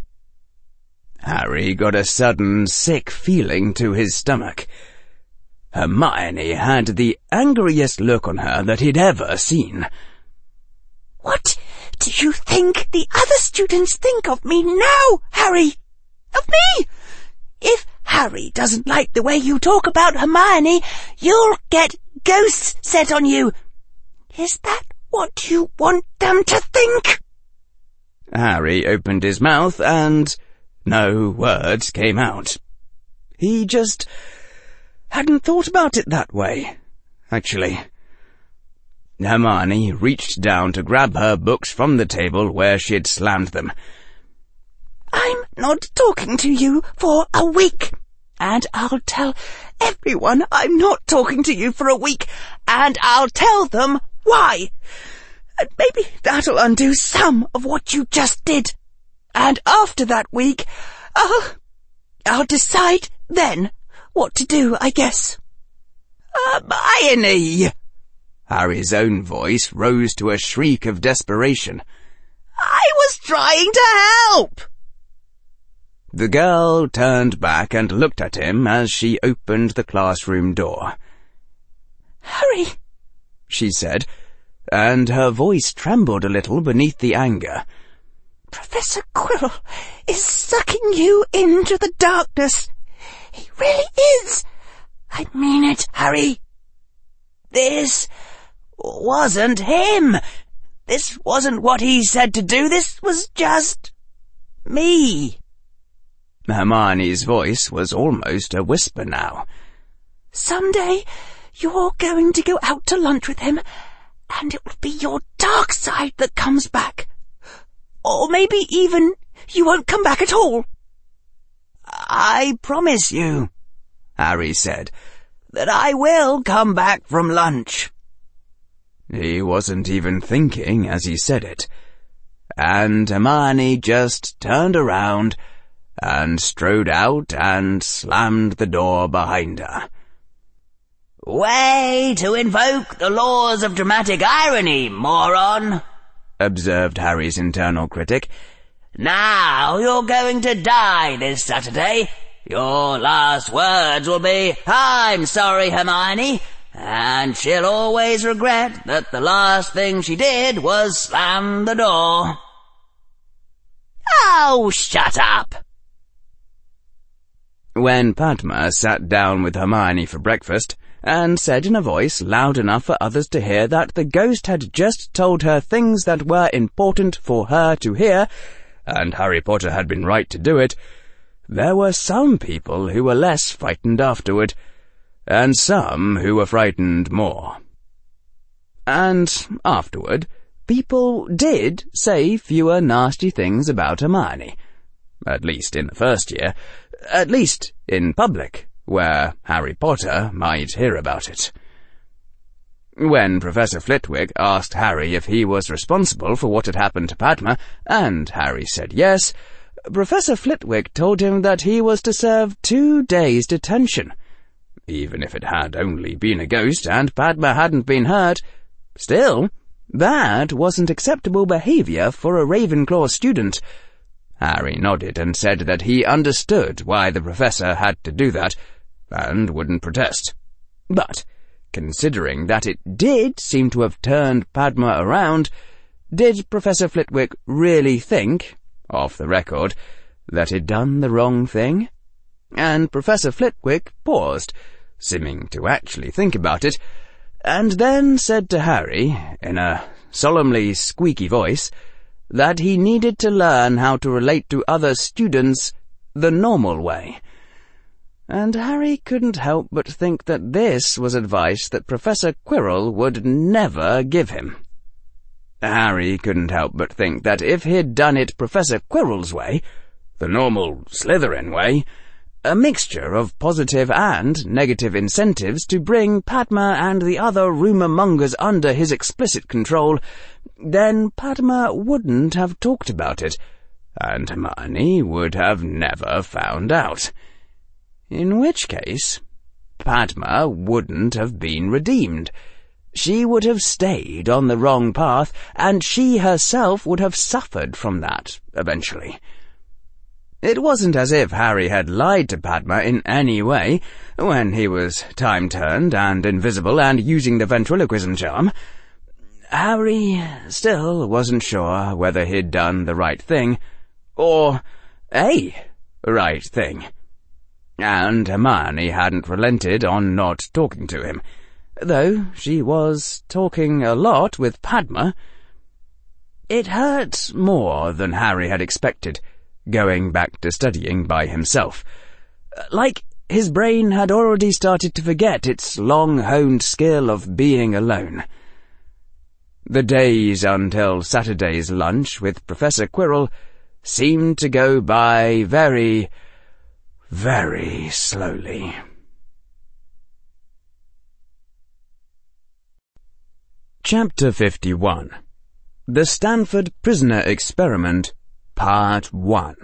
Harry got a sudden sick feeling to his stomach. Hermione had the angriest look on her that he'd ever seen. What do you think the other students think of me now, Harry? Of me? If Harry doesn't like the way you talk about Hermione, you'll get ghosts set on you. Is that what you want them to think? Harry opened his mouth and no words came out. He just hadn't thought about it that way, actually. Hermione reached down to grab her books from the table where she had slammed them. I'm not talking to you for a week, and I'll tell everyone I'm not talking to you for a week, and I'll tell them why. And maybe that'll undo some of what you just did. And after that week, I'll, I'll decide then what to do, I guess. Hermione! Harry's own voice rose to a shriek of desperation. I was trying to help! The girl turned back and looked at him as she opened the classroom door. Harry, she said, and her voice trembled a little beneath the anger. Professor Quirrell is sucking you into the darkness. He really is. I mean it, Harry. This wasn't him. This wasn't what he said to do. This was just me. Hermione's voice was almost a whisper now. Someday you're going to go out to lunch with him, and it will be your dark side that comes back. Or maybe even you won't come back at all. I promise you, Harry said, that I will come back from lunch. He wasn't even thinking as he said it, and Hermione just turned around and strode out and slammed the door behind her. Way to invoke the laws of dramatic irony, moron! Observed Harry's internal critic. Now you're going to die this Saturday. Your last words will be, I'm sorry, Hermione, and she'll always regret that the last thing she did was slam the door. Oh, shut up! When Padma sat down with Hermione for breakfast, and said in a voice loud enough for others to hear that the ghost had just told her things that were important for her to hear, and Harry Potter had been right to do it, there were some people who were less frightened afterward, and some who were frightened more. And afterward, people did say fewer nasty things about Hermione, at least in the first year, at least in public, where Harry Potter might hear about it. When Professor Flitwick asked Harry if he was responsible for what had happened to Padma, and Harry said yes, Professor Flitwick told him that he was to serve two days' detention. Even if it had only been a ghost and Padma hadn't been hurt, still, that wasn't acceptable behaviour for a Ravenclaw student. Harry nodded and said that he understood why the professor had to do that, and wouldn't protest. But, considering that it did seem to have turned Padma around, did Professor Flitwick really think, off the record, that he'd done the wrong thing? And Professor Flitwick paused, seeming to actually think about it, and then said to Harry, in a solemnly squeaky voice, that he needed to learn how to relate to other students the normal way. And Harry couldn't help but think that this was advice that Professor Quirrell would never give him. Harry couldn't help but think that if he'd done it Professor Quirrell's way, the normal Slytherin way, a mixture of positive and negative incentives to bring Padma and the other rumour-mongers under his explicit control, then Padma wouldn't have talked about it, and Hermione would have never found out. In which case, Padma wouldn't have been redeemed. She would have stayed on the wrong path, and she herself would have suffered from that, eventually. It wasn't as if Harry had lied to Padma in any way when he was time-turned and invisible and using the ventriloquism charm. Harry still wasn't sure whether he'd done the right thing, or a right thing. And Hermione hadn't relented on not talking to him, though she was talking a lot with Padma. It hurt more than Harry had expected, going back to studying by himself. Like his brain had already started to forget its long-honed skill of being alone. The days until Saturday's lunch with Professor Quirrell seemed to go by very, very slowly. Chapter fifty-one. The Stanford Prisoner Experiment, Part one.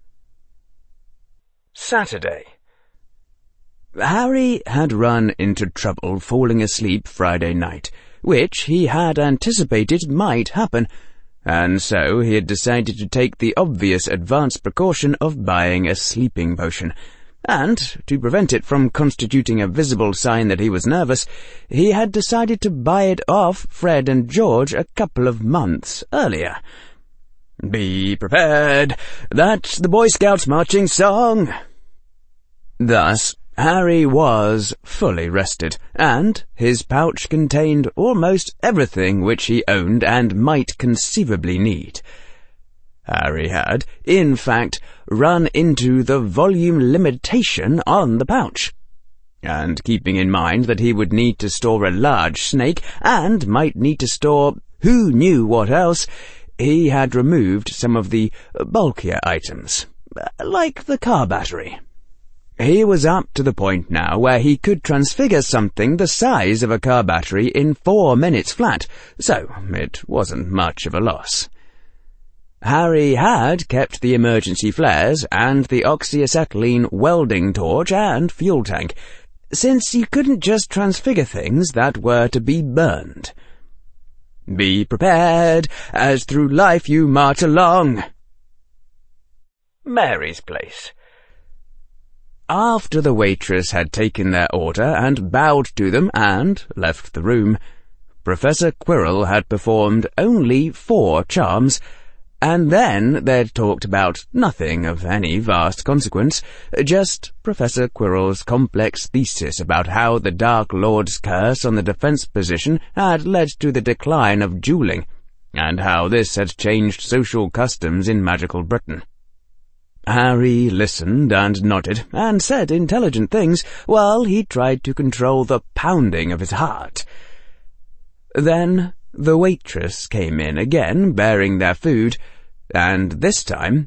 Saturday. Harry had run into trouble falling asleep Friday night, which he had anticipated might happen, and so he had decided to take the obvious advanced precaution of buying a sleeping potion. And, to prevent it from constituting a visible sign that he was nervous, he had decided to buy it off Fred and George a couple of months earlier. Be prepared, that's the Boy Scouts marching song. Thus, Harry was fully rested, and his pouch contained almost everything which he owned and might conceivably need. Harry had, in fact, run into the volume limitation on the pouch, and keeping in mind that he would need to store a large snake and might need to store who knew what else, he had removed some of the bulkier items, like the car battery. He was up to the point now where he could transfigure something the size of a car battery in four minutes flat, so it wasn't much of a loss. Harry had kept the emergency flares and the oxyacetylene welding torch and fuel tank, since you couldn't just transfigure things that were to be burned. Be prepared, as through life you march along. Mary's place. After the waitress had taken their order and bowed to them and left the room, Professor Quirrell had performed only four charms, and then they'd talked about nothing of any vast consequence, just Professor Quirrell's complex thesis about how the Dark Lord's curse on the defence position had led to the decline of duelling, and how this had changed social customs in magical Britain. Harry listened and nodded, and said intelligent things, while he tried to control the pounding of his heart. Then the waitress came in again, bearing their food, and this time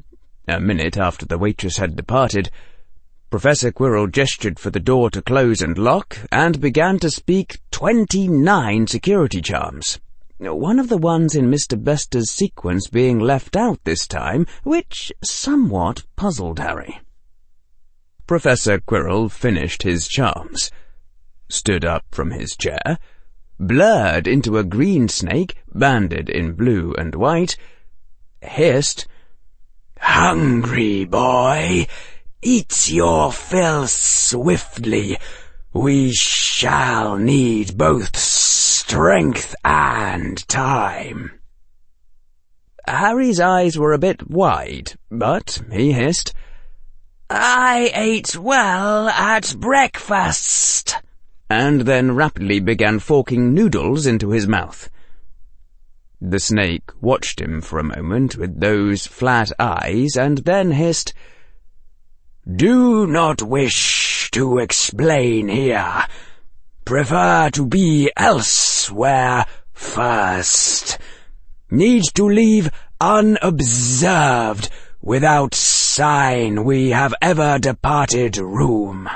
A minute after the waitress had departed, Professor Quirrell gestured for the door to close and lock, and began to speak twenty-nine security charms. One of the ones in Mister Bester's sequence being left out this time, which somewhat puzzled Harry. Professor Quirrell finished his charms, stood up from his chair, blurred into a green snake banded in blue and white, hissed, "Hungry boy, eat your fill swiftly. We shall need both strength and time." Harry's eyes were a bit wide, but he hissed, "I ate well at breakfast," and then rapidly began forking noodles into his mouth. The snake watched him for a moment with those flat eyes, and then hissed, "Do not wish to explain here. Prefer to be elsewhere first. Need to leave unobserved, without sign we have ever departed room."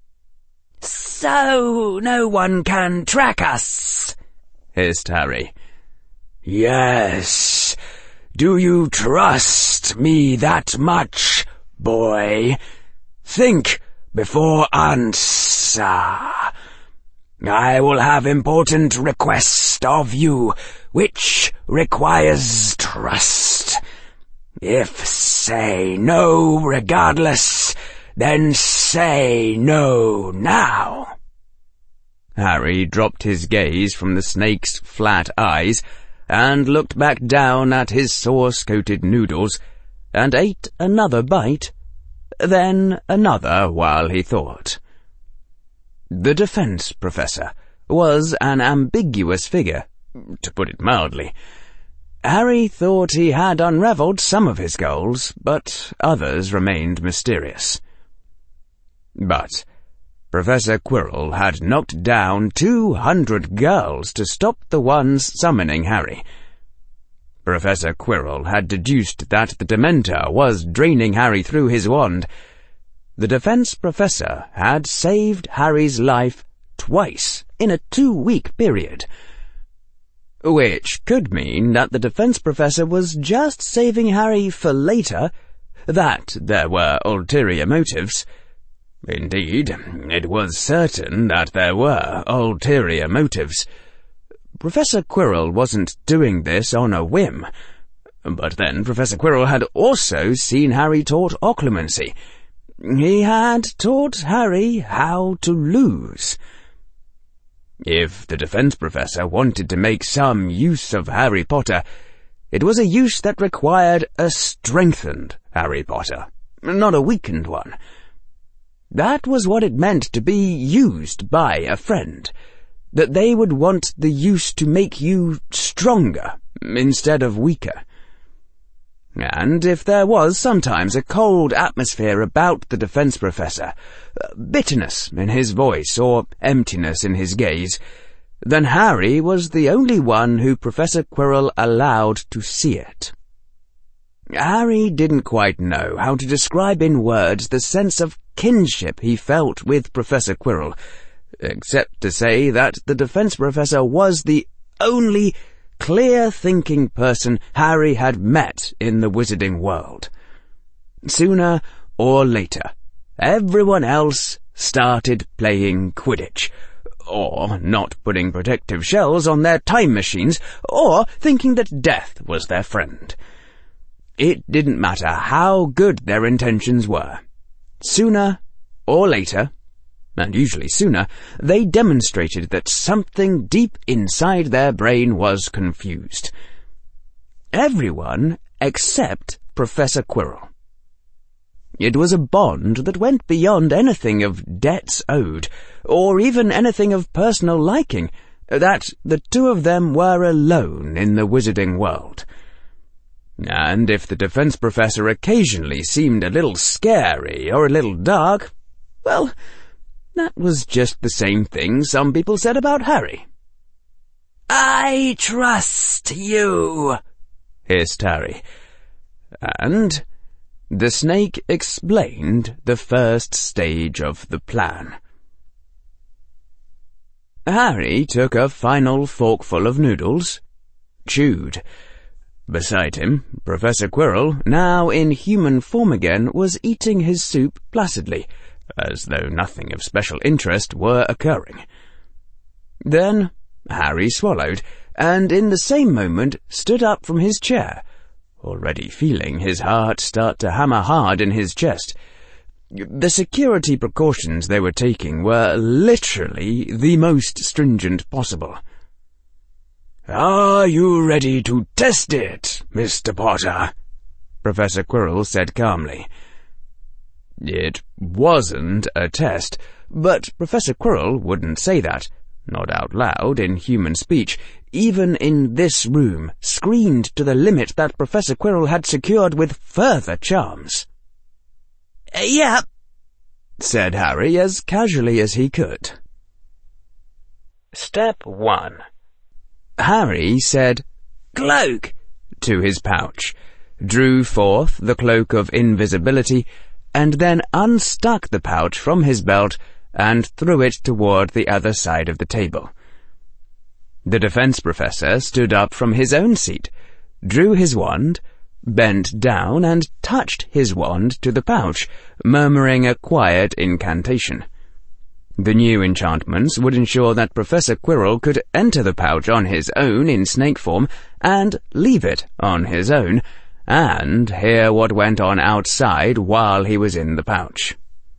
"So no one can track us?" hissed Harry. "Yes. Do you trust me that much, boy? Think before answer. I will have important request of you, which requires trust. If say no regardless, then say no now." Harry dropped his gaze from the snake's flat eyes and looked back down at his sauce-coated noodles and ate another bite, then another while he thought. The defense professor was an ambiguous figure, to put it mildly. Harry thought he had unravelled some of his goals, but others remained mysterious. But Professor Quirrell had knocked down two hundred girls to stop the ones summoning Harry. Professor Quirrell had deduced that the Dementor was draining Harry through his wand. The defense professor had saved Harry's life twice in a two-week period, which could mean that the defense professor was just saving Harry for later, that there were ulterior motives. Indeed, it was certain that there were ulterior motives. Professor Quirrell wasn't doing this on a whim. But then Professor Quirrell had also seen Harry taught occlumency. He had taught Harry how to lose. If the defense professor wanted to make some use of Harry Potter, it was a use that required a strengthened Harry Potter, not a weakened one. That was what it meant to be used by a friend, that they would want the use to make you stronger instead of weaker. And if there was sometimes a cold atmosphere about the defense professor, bitterness in his voice or emptiness in his gaze, then Harry was the only one who Professor Quirrell allowed to see it. Harry didn't quite know how to describe in words the sense of kinship he felt with Professor Quirrell, except to say that the defense professor was the only clear-thinking person Harry had met in the wizarding world. Sooner or later, everyone else started playing Quidditch, or not putting protective shells on their time machines, or thinking that death was their friend. It didn't matter how good their intentions were. Sooner or later, and usually sooner, they demonstrated that something deep inside their brain was confused. Everyone except Professor Quirrell. It was a bond that went beyond anything of debts owed, or even anything of personal liking, that the two of them were alone in the wizarding world. And if the defense professor occasionally seemed a little scary or a little dark, well, that was just the same thing some people said about Harry. "I trust you," hissed Harry. And the snake explained the first stage of the plan. Harry took a final forkful of noodles, chewed. Beside him, Professor Quirrell, now in human form again, was eating his soup placidly, as though nothing of special interest were occurring. Then Harry swallowed, and in the same moment stood up from his chair, already feeling his heart start to hammer hard in his chest. The security precautions they were taking were literally the most stringent possible. "Are you ready to test it, Mister Potter?" Professor Quirrell said calmly. It wasn't a test, but Professor Quirrell wouldn't say that, not out loud in human speech, even in this room, screened to the limit that Professor Quirrell had secured with further charms. Uh, yeah, said Harry as casually as he could. Step one. Harry said, "Cloak," to his pouch, drew forth the cloak of invisibility, and then unstuck the pouch from his belt and threw it toward the other side of the table. The defense professor stood up from his own seat, drew his wand, bent down and touched his wand to the pouch, murmuring a quiet incantation. The new enchantments would ensure that Professor Quirrell could enter the pouch on his own in snake form and leave it on his own, and hear what went on outside while he was in the pouch.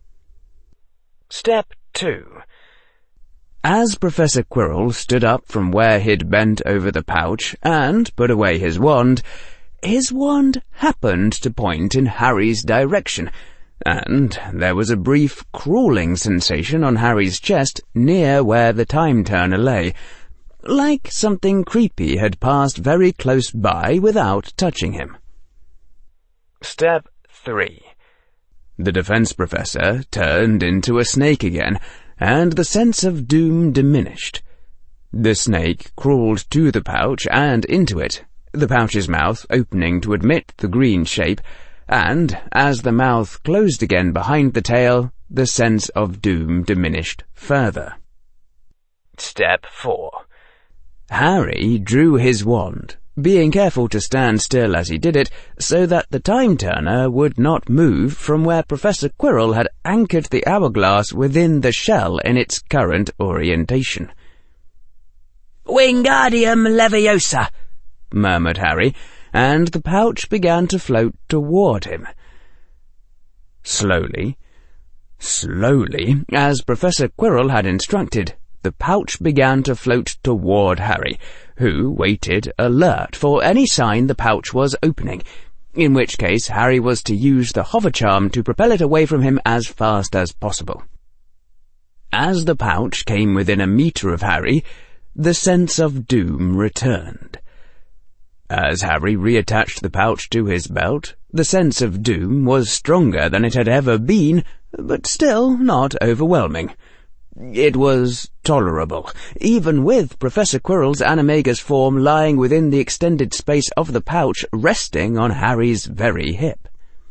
Step two. As Professor Quirrell stood up from where he'd bent over the pouch and put away his wand, his wand happened to point in Harry's direction, and there was a brief crawling sensation on Harry's chest near where the time-turner lay, like something creepy had passed very close by without touching him. Step three. The defense professor turned into a snake again, and the sense of doom diminished. The snake crawled to the pouch and into it, the pouch's mouth opening to admit the green shape, and as the mouth closed again behind the tail, the sense of doom diminished further. Step four. Harry drew his wand, being careful to stand still as he did it, so that the time-turner would not move from where Professor Quirrell had anchored the hourglass within the shell in its current orientation. "Wingardium Leviosa," murmured Harry, and the pouch began to float toward him. Slowly, slowly, as Professor Quirrell had instructed, the pouch began to float toward Harry, who waited alert for any sign the pouch was opening, in which case Harry was to use the hover charm to propel it away from him as fast as possible. As the pouch came within a meter of Harry, the sense of doom returned. As Harry reattached the pouch to his belt, the sense of doom was stronger than it had ever been, but still not overwhelming. It was tolerable, even with Professor Quirrell's animagus form lying within the extended space of the pouch, resting on Harry's very hip.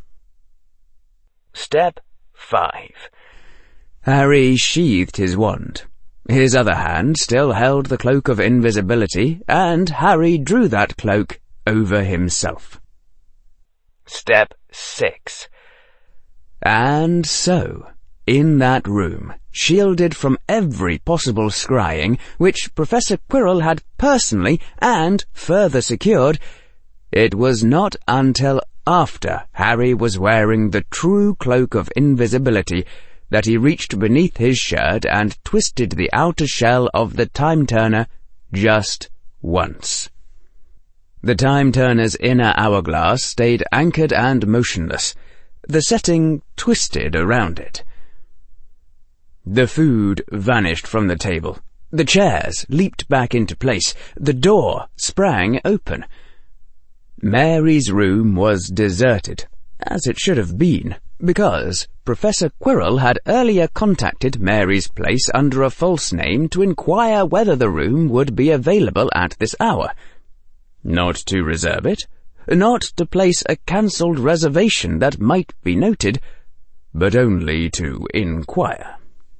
Step five. Harry sheathed his wand. His other hand still held the cloak of invisibility, and Harry drew that cloak over himself. Step six. And so, in that room, shielded from every possible scrying, which Professor Quirrell had personally and further secured, it was not until after Harry was wearing the true cloak of invisibility that he reached beneath his shirt and twisted the outer shell of the time-turner just once. The time-turner's inner hourglass stayed anchored and motionless, the setting twisted around it. The food vanished from the table. The chairs leaped back into place. The door sprang open. Mary's room was deserted, as it should have been, because Professor Quirrell had earlier contacted Mary's place under a false name to inquire whether the room would be available at this hour. Not to reserve it, not to place a cancelled reservation that might be noted, but only to inquire.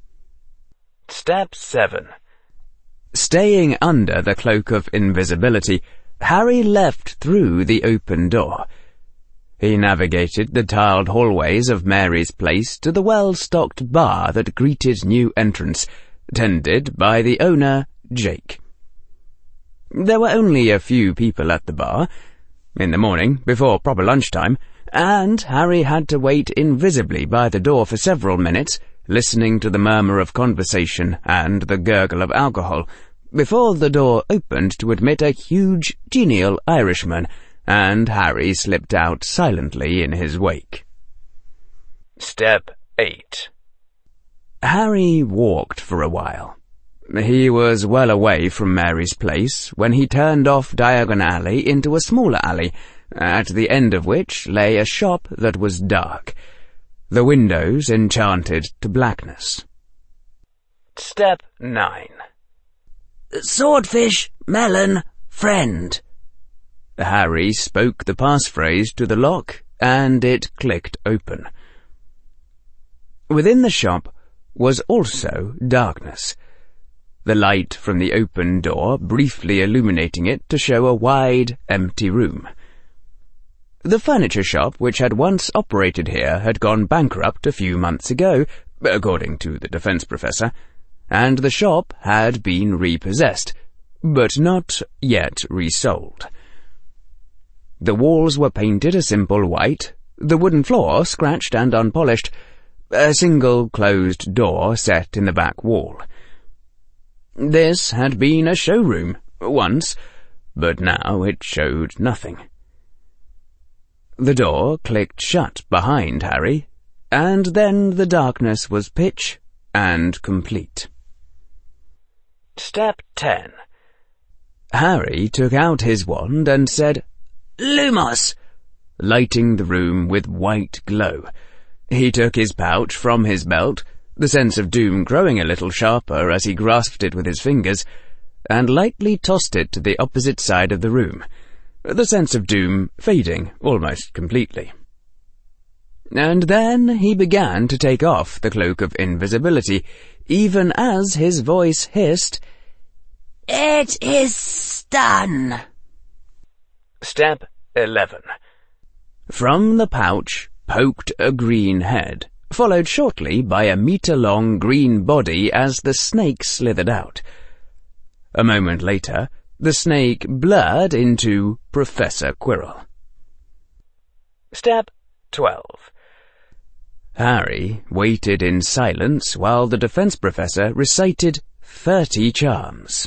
Step seven. Staying under the cloak of invisibility, Harry left through the open door. He navigated the tiled hallways of Mary's Place to the well-stocked bar that greeted new entrants, tended by the owner, Jake. There were only a few people at the bar, in the morning, before proper lunchtime, and Harry had to wait invisibly by the door for several minutes, listening to the murmur of conversation and the gurgle of alcohol, before the door opened to admit a huge, genial Irishman, and Harry slipped out silently in his wake. Step eight. Harry walked for a while. He was well away from Mary's Place when he turned off Diagon Alley into a smaller alley, at the end of which lay a shop that was dark, the windows enchanted to blackness. Step nine. Swordfish, melon, friend. Harry spoke the passphrase to the lock, and it clicked open. Within the shop was also darkness, the light from the open door briefly illuminating it to show a wide, empty room. The furniture shop which had once operated here had gone bankrupt a few months ago, according to the defense professor, and the shop had been repossessed, but not yet resold. The walls were painted a simple white, the wooden floor scratched and unpolished, a single closed door set in the back wall. This had been a showroom, once, but now it showed nothing. The door clicked shut behind Harry, and then the darkness was pitch and complete. Step ten. Harry took out his wand and said, Lumos! lighting the room with white glow. He took his pouch from his belt, the sense of doom growing a little sharper as he grasped it with his fingers, and lightly tossed it to the opposite side of the room, the sense of doom fading almost completely. And then he began to take off the cloak of invisibility, even as his voice hissed, It is done. Step eleven. From the pouch poked a green head, followed shortly by a metre-long green body as the snake slithered out. A moment later, the snake blurred into Professor Quirrell. Step twelve. Harry waited in silence while the defense professor recited thirty charms.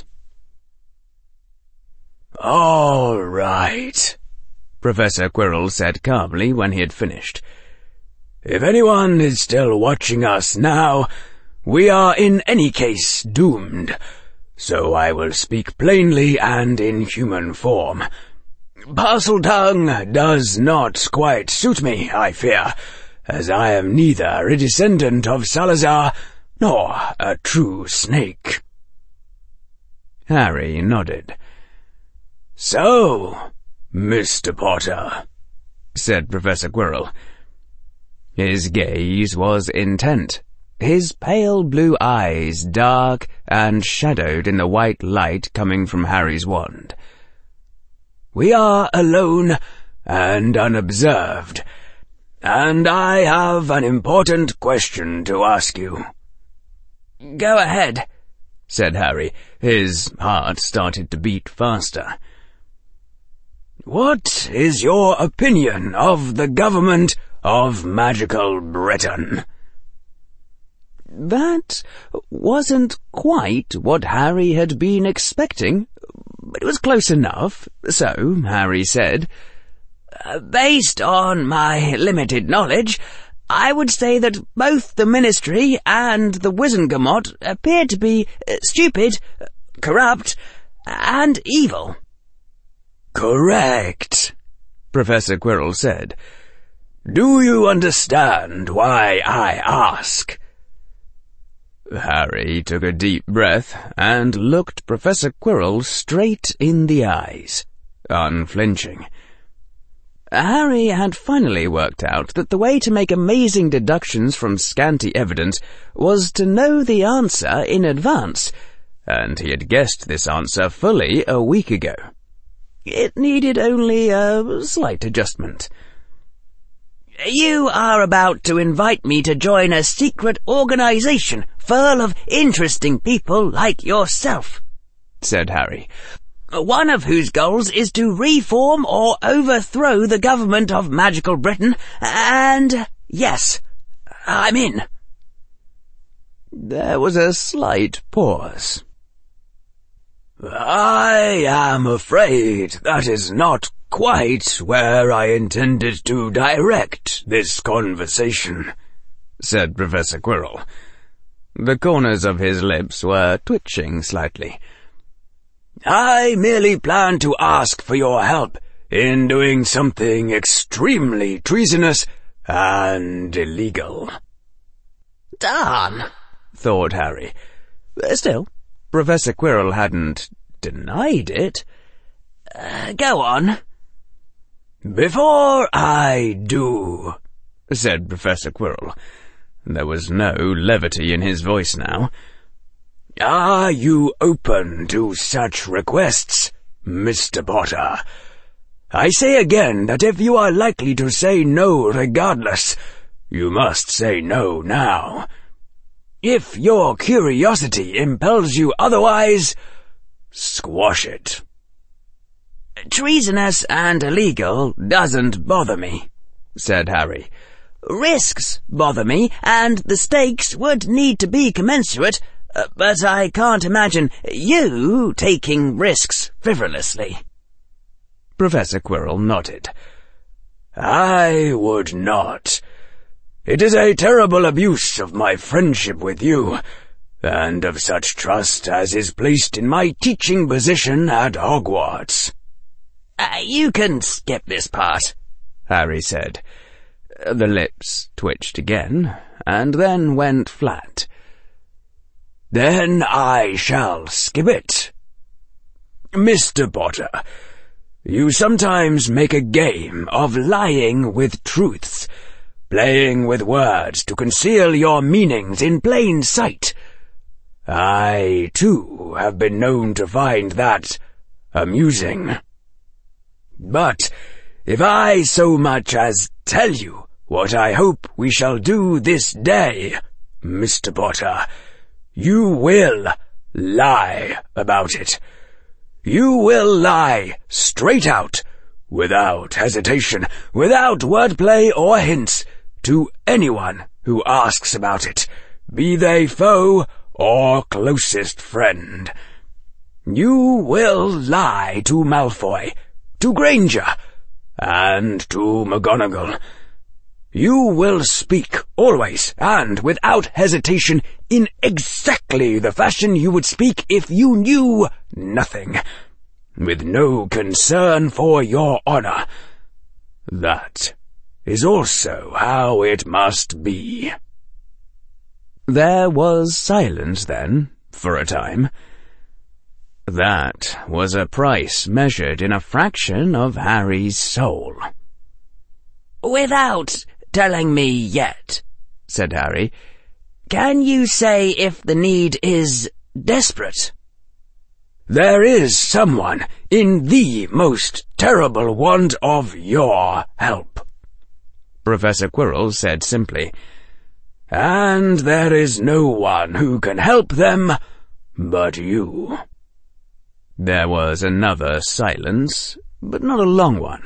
All right, Professor Quirrell said calmly when he had finished. If anyone is still watching us now, we are in any case doomed, so I will speak plainly and in human form. Parseltongue does not quite suit me, I fear, as I am neither a descendant of Salazar nor a true snake. Harry nodded. So, Mister Potter, said Professor Quirrell. His gaze was intent, his pale blue eyes dark and shadowed in the white light coming from Harry's wand. We are alone and unobserved, and I have an important question to ask you. Go ahead, said Harry. His heart started to beat faster. What is your opinion of the government of magical Britain? That wasn't quite what Harry had been expecting, but it was close enough, so Harry said, uh, Based on my limited knowledge, I would say that both the Ministry and the Wizengamot appear to be uh, stupid, corrupt, and evil. Correct, Professor Quirrell said. Do you understand why I ask? Harry took a deep breath and looked Professor Quirrell straight in the eyes, unflinching. Harry had finally worked out that the way to make amazing deductions from scanty evidence was to know the answer in advance, and he had guessed this answer fully a week ago. It needed only a slight adjustment. You are about to invite me to join a secret organization full of interesting people like yourself, said Harry. One of whose goals is to reform or overthrow the government of Magical Britain, and yes, I'm in. There was a slight pause. I am afraid that is not quite where I intended to direct this conversation, said Professor Quirrell. The corners of his lips were twitching slightly. I merely plan to ask for your help in doing something extremely treasonous and illegal. Darn, thought Harry. Still, Professor Quirrell hadn't denied it. Uh, go on. Before I do, said Professor Quirrell. There was no levity in his voice now. Are you open to such requests, Mister Potter? I say again that if you are likely to say no regardless, you must say no now. If your curiosity impels you otherwise, squash it. Treasonous and illegal doesn't bother me, said Harry. Risks bother me, and the stakes would need to be commensurate, uh, but I can't imagine you taking risks frivolously. Professor Quirrell nodded. I would not. It is a terrible abuse of my friendship with you, and of such trust as is placed in my teaching position at Hogwarts. Uh, you can skip this part, Harry said. The lips twitched again, and then went flat. Then I shall skip it. Mister Potter, you sometimes make a game of lying with truths, playing with words to conceal your meanings in plain sight. I, too, have been known to find that amusing. But if I so much as tell you what I hope we shall do this day, Mister Potter, you will lie about it. You will lie straight out, without hesitation, without wordplay or hints, to anyone who asks about it, be they foe or closest friend. You will lie to Malfoy, to Granger, and to McGonagall. You will speak always and without hesitation in exactly the fashion you would speak if you knew nothing, with no concern for your honor. That is also how it must be. There was silence then, for a time. That was a price measured in a fraction of Harry's soul. Without telling me yet, said Harry, can you say if the need is desperate? There is someone in the most terrible want of your help, Professor Quirrell said simply. And there is no one who can help them but you. There was another silence, but not a long one.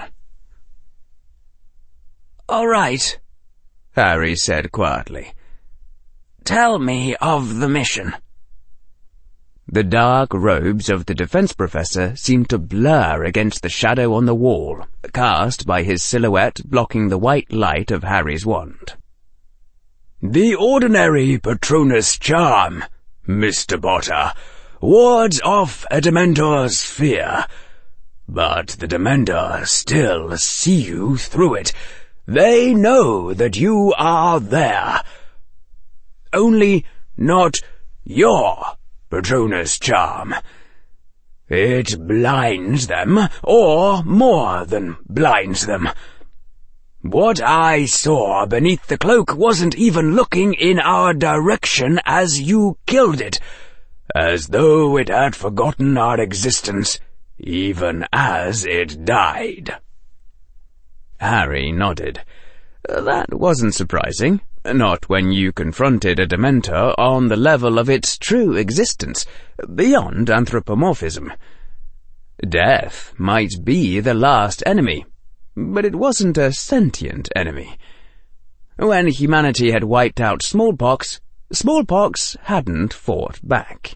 All right, Harry said quietly. Tell me of the mission. The dark robes of the defense professor seemed to blur against the shadow on the wall, cast by his silhouette blocking the white light of Harry's wand. The ordinary Patronus charm, Mister Potter, wards off a Dementor's fear, but the Dementors still see you through it. They know that you are there. Only not your Patronus charm. It blinds them, or more than blinds them, What I saw beneath the cloak wasn't even looking in our direction as you killed it, as though it had forgotten our existence, even as it died." Harry nodded. That wasn't surprising, not when you confronted a Dementor on the level of its true existence, beyond anthropomorphism. Death might be the last enemy, but it wasn't a sentient enemy. When humanity had wiped out smallpox, smallpox hadn't fought back.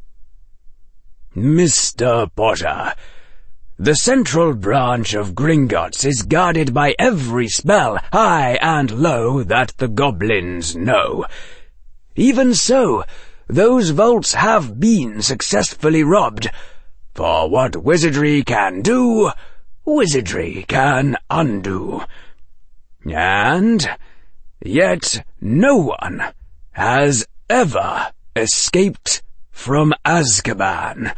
"Mister Potter, the central branch of Gringotts is guarded by every spell, high and low, that the goblins know. Even so, those vaults have been successfully robbed, for what wizardry can do, wizardry can undo. And yet no one has ever escaped from Azkaban.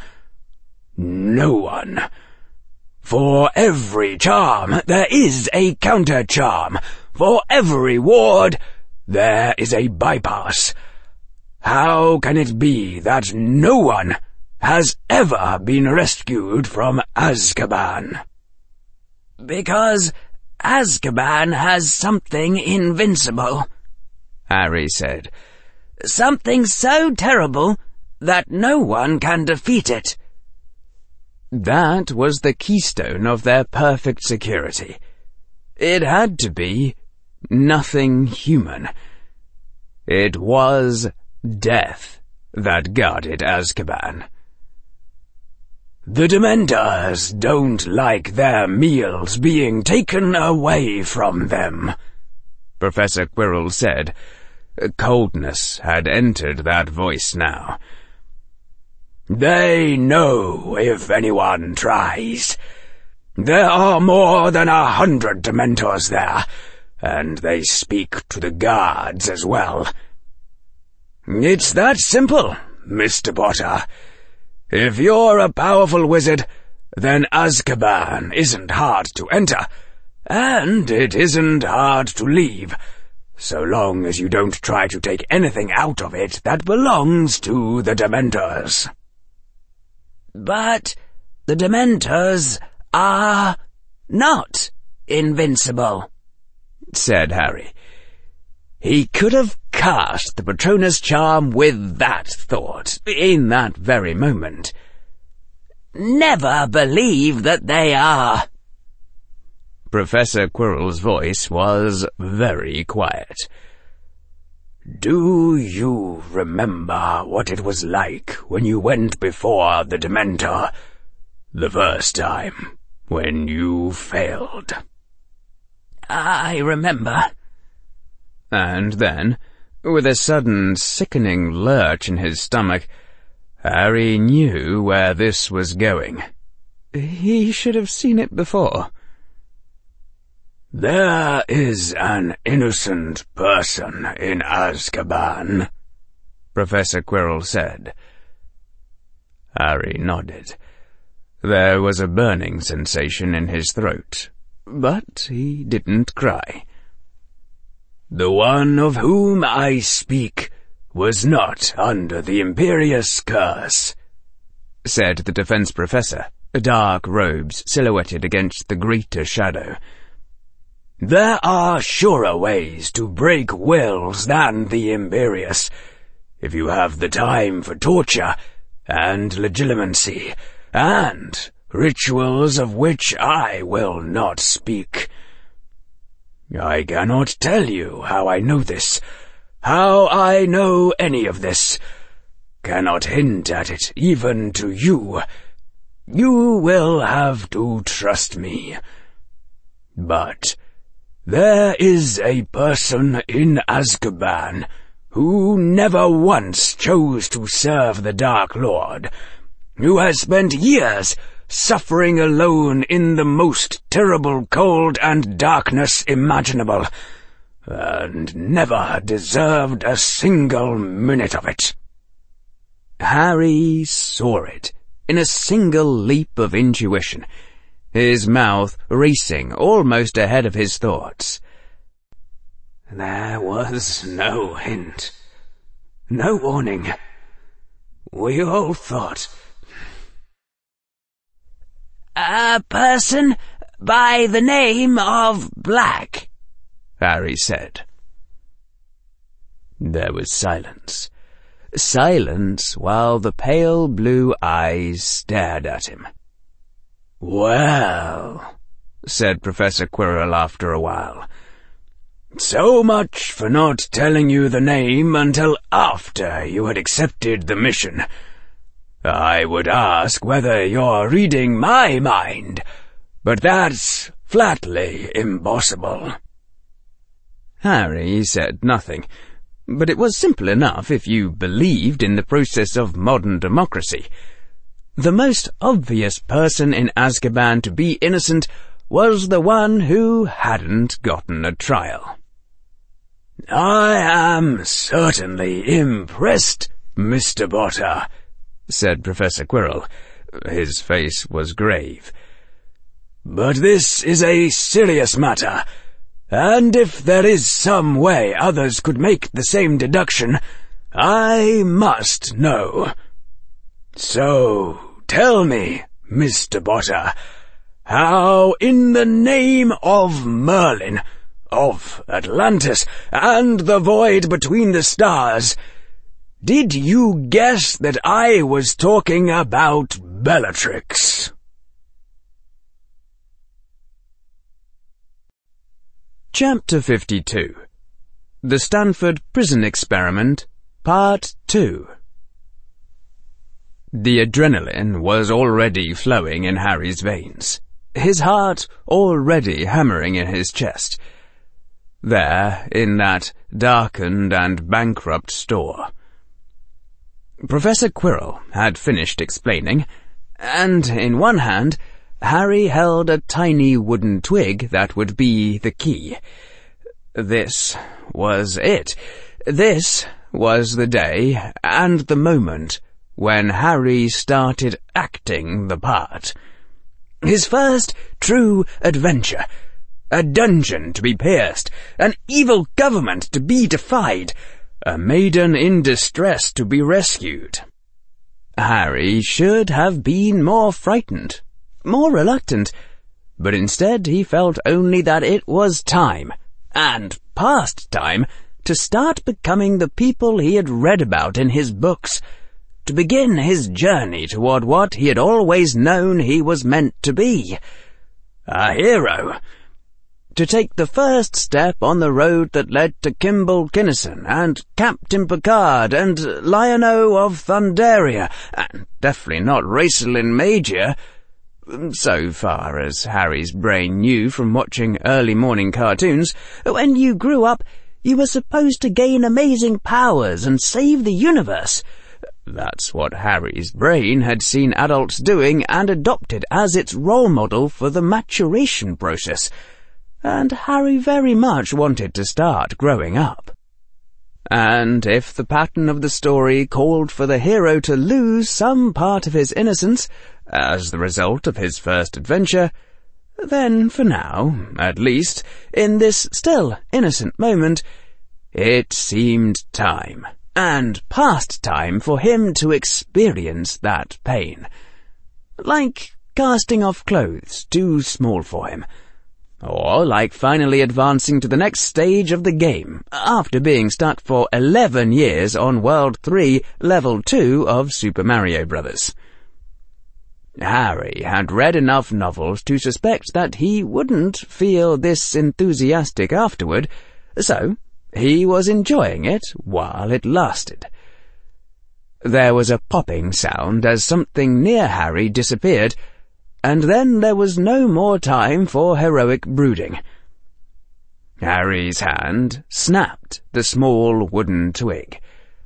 No one. For every charm there is a counter-charm. For every ward there is a bypass. How can it be that no one has ever been rescued from Azkaban?" "Because Azkaban has something invincible," Harry said. "Something so terrible that no one can defeat it." That was the keystone of their perfect security. It had to be nothing human. It was death that guarded Azkaban. "The Dementors don't like their meals being taken away from them," Professor Quirrell said. Coldness had entered that voice now. "They know if anyone tries. There are more than a hundred Dementors there, and they speak to the guards as well. It's that simple, Mister Potter. If you're a powerful wizard, then Azkaban isn't hard to enter, and it isn't hard to leave, so long as you don't try to take anything out of it that belongs to the Dementors." "But the Dementors are not invincible," said Harry. He could have cast the Patronus charm with that thought, in that very moment. "Never believe that they are." Professor Quirrell's voice was very quiet. "Do you remember what it was like when you went before the Dementor the first time, when you failed?" "I remember." And then, with a sudden sickening lurch in his stomach, Harry knew where this was going. He should have seen it before. "There is an innocent person in Azkaban," Professor Quirrell said. Harry nodded. There was a burning sensation in his throat, but he didn't cry. "The one of whom I speak was not under the Imperius curse," said the defense professor, dark robes silhouetted against the greater shadow. "There are surer ways to break wills than the Imperius, if you have the time for torture and legilimency, and rituals of which I will not speak. I cannot tell you how I know this, how I know any of this, cannot hint at it even to you. You will have to trust me. But there is a person in Azkaban who never once chose to serve the Dark Lord, who has spent years suffering alone in the most terrible cold and darkness imaginable, and never deserved a single minute of it." Harry saw it in a single leap of intuition. his mouth racing almost ahead of his thoughts. There was no hint, no warning. We all thought... A person by the name of Black, Harry said. There was silence. Silence while the pale blue eyes stared at him. Well, said Professor Quirrell after a while, so much for not telling you the name until after you had accepted the mission. I would ask whether you're reading my mind, but that's flatly impossible. Harry said nothing, but it was simple enough if you believed in the process of modern democracy. The most obvious person in Azkaban to be innocent was the one who hadn't gotten a trial. I am certainly impressed, Mister Potter, said Professor Quirrell. His face was grave. But this is a serious matter, and if there is some way others could make the same deduction, I must know. So, tell me, Mister Potter, how in the name of Merlin, of Atlantis, and the void between the stars, did you guess that I was talking about Bellatrix? Chapter fifty-two. The Stanford Prison Experiment, Part two. The adrenaline was already flowing in Harry's veins, his heart already hammering in his chest. There, in that darkened and bankrupt store. Professor Quirrell had finished explaining, and in one hand Harry held a tiny wooden twig that would be the key. This was it. This was the day and the moment when Harry started acting the part. His first true adventure. A dungeon to be pierced, an evil government to be defied, a maiden in distress to be rescued. Harry should have been more frightened, more reluctant, but instead he felt only that it was time, and past time, to start becoming the people he had read about in his books, to begin his journey toward what he had always known he was meant to be. A hero. To take the first step on the road that led to Kimble Kinnison and Captain Picard and Lion-O of Thundaria, and definitely not Racelyn Major, so far as Harry's brain knew from watching early morning cartoons. When you grew up, you were supposed to gain amazing powers and save the universe. That's what Harry's brain had seen adults doing and adopted as its role model for the maturation process. And Harry very much wanted to start growing up. And if the pattern of the story called for the hero to lose some part of his innocence as the result of his first adventure, then for now, at least, in this still innocent moment, it seemed time, and past time, for him to experience that pain. Like casting off clothes too small for him. Or like finally advancing to the next stage of the game, after being stuck for eleven years on World three, Level two of Super Mario Bros. Harry had read enough novels to suspect that he wouldn't feel this enthusiastic afterward, so he was enjoying it while it lasted. There was a popping sound as something near Harry disappeared, and then there was no more time for heroic brooding. Harry's hand snapped the small wooden twig.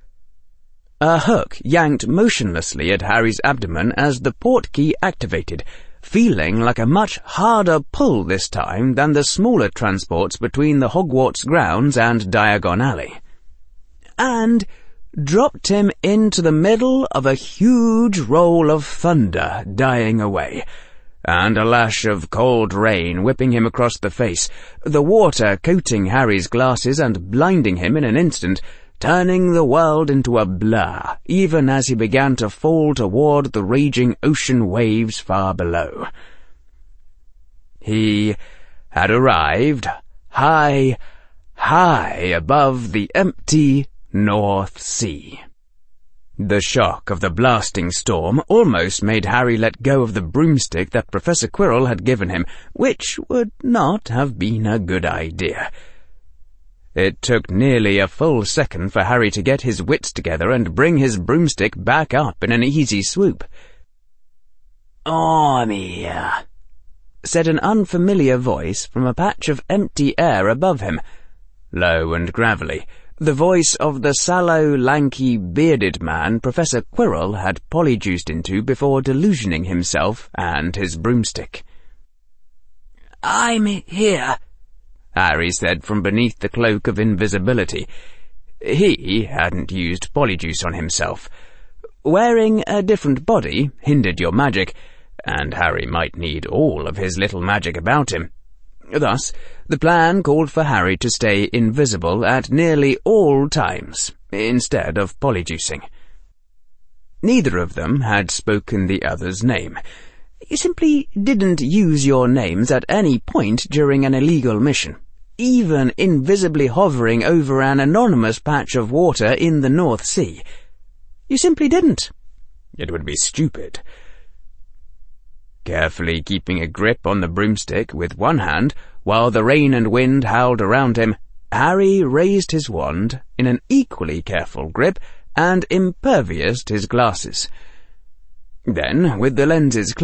A hook yanked motionlessly at Harry's abdomen as the portkey activated, feeling like a much harder pull this time than the smaller transports between the Hogwarts grounds and Diagon Alley. And dropped him into the middle of a huge roll of thunder dying away, and a lash of cold rain whipping him across the face, the water coating Harry's glasses and blinding him in an instant, turning the world into a blur, even as he began to fall toward the raging ocean waves far below. He had arrived high, high above the empty North Sea. The shock of the blasting storm almost made Harry let go of the broomstick that Professor Quirrell had given him, which would not have been a good idea. It took nearly a full second for Harry to get his wits together and bring his broomstick back up in an easy swoop. "I'm here," said an unfamiliar voice from a patch of empty air above him, low and gravelly, the voice of the sallow, lanky, bearded man Professor Quirrell had polyjuiced into before delusioning himself and his broomstick. "I'm here," Harry said from beneath the cloak of invisibility. He hadn't used polyjuice on himself. Wearing a different body hindered your magic, and Harry might need all of his little magic about him. Thus, the plan called for Harry to stay invisible at nearly all times, instead of polyjuicing. Neither of them had spoken the other's name. You simply didn't use your names at any point during an illegal mission, even invisibly hovering over an anonymous patch of water in the North Sea. You simply didn't. It would be stupid. Carefully keeping a grip on the broomstick with one hand, while the rain and wind howled around him, Harry raised his wand in an equally careful grip and impervioused his glasses. Then, with the lenses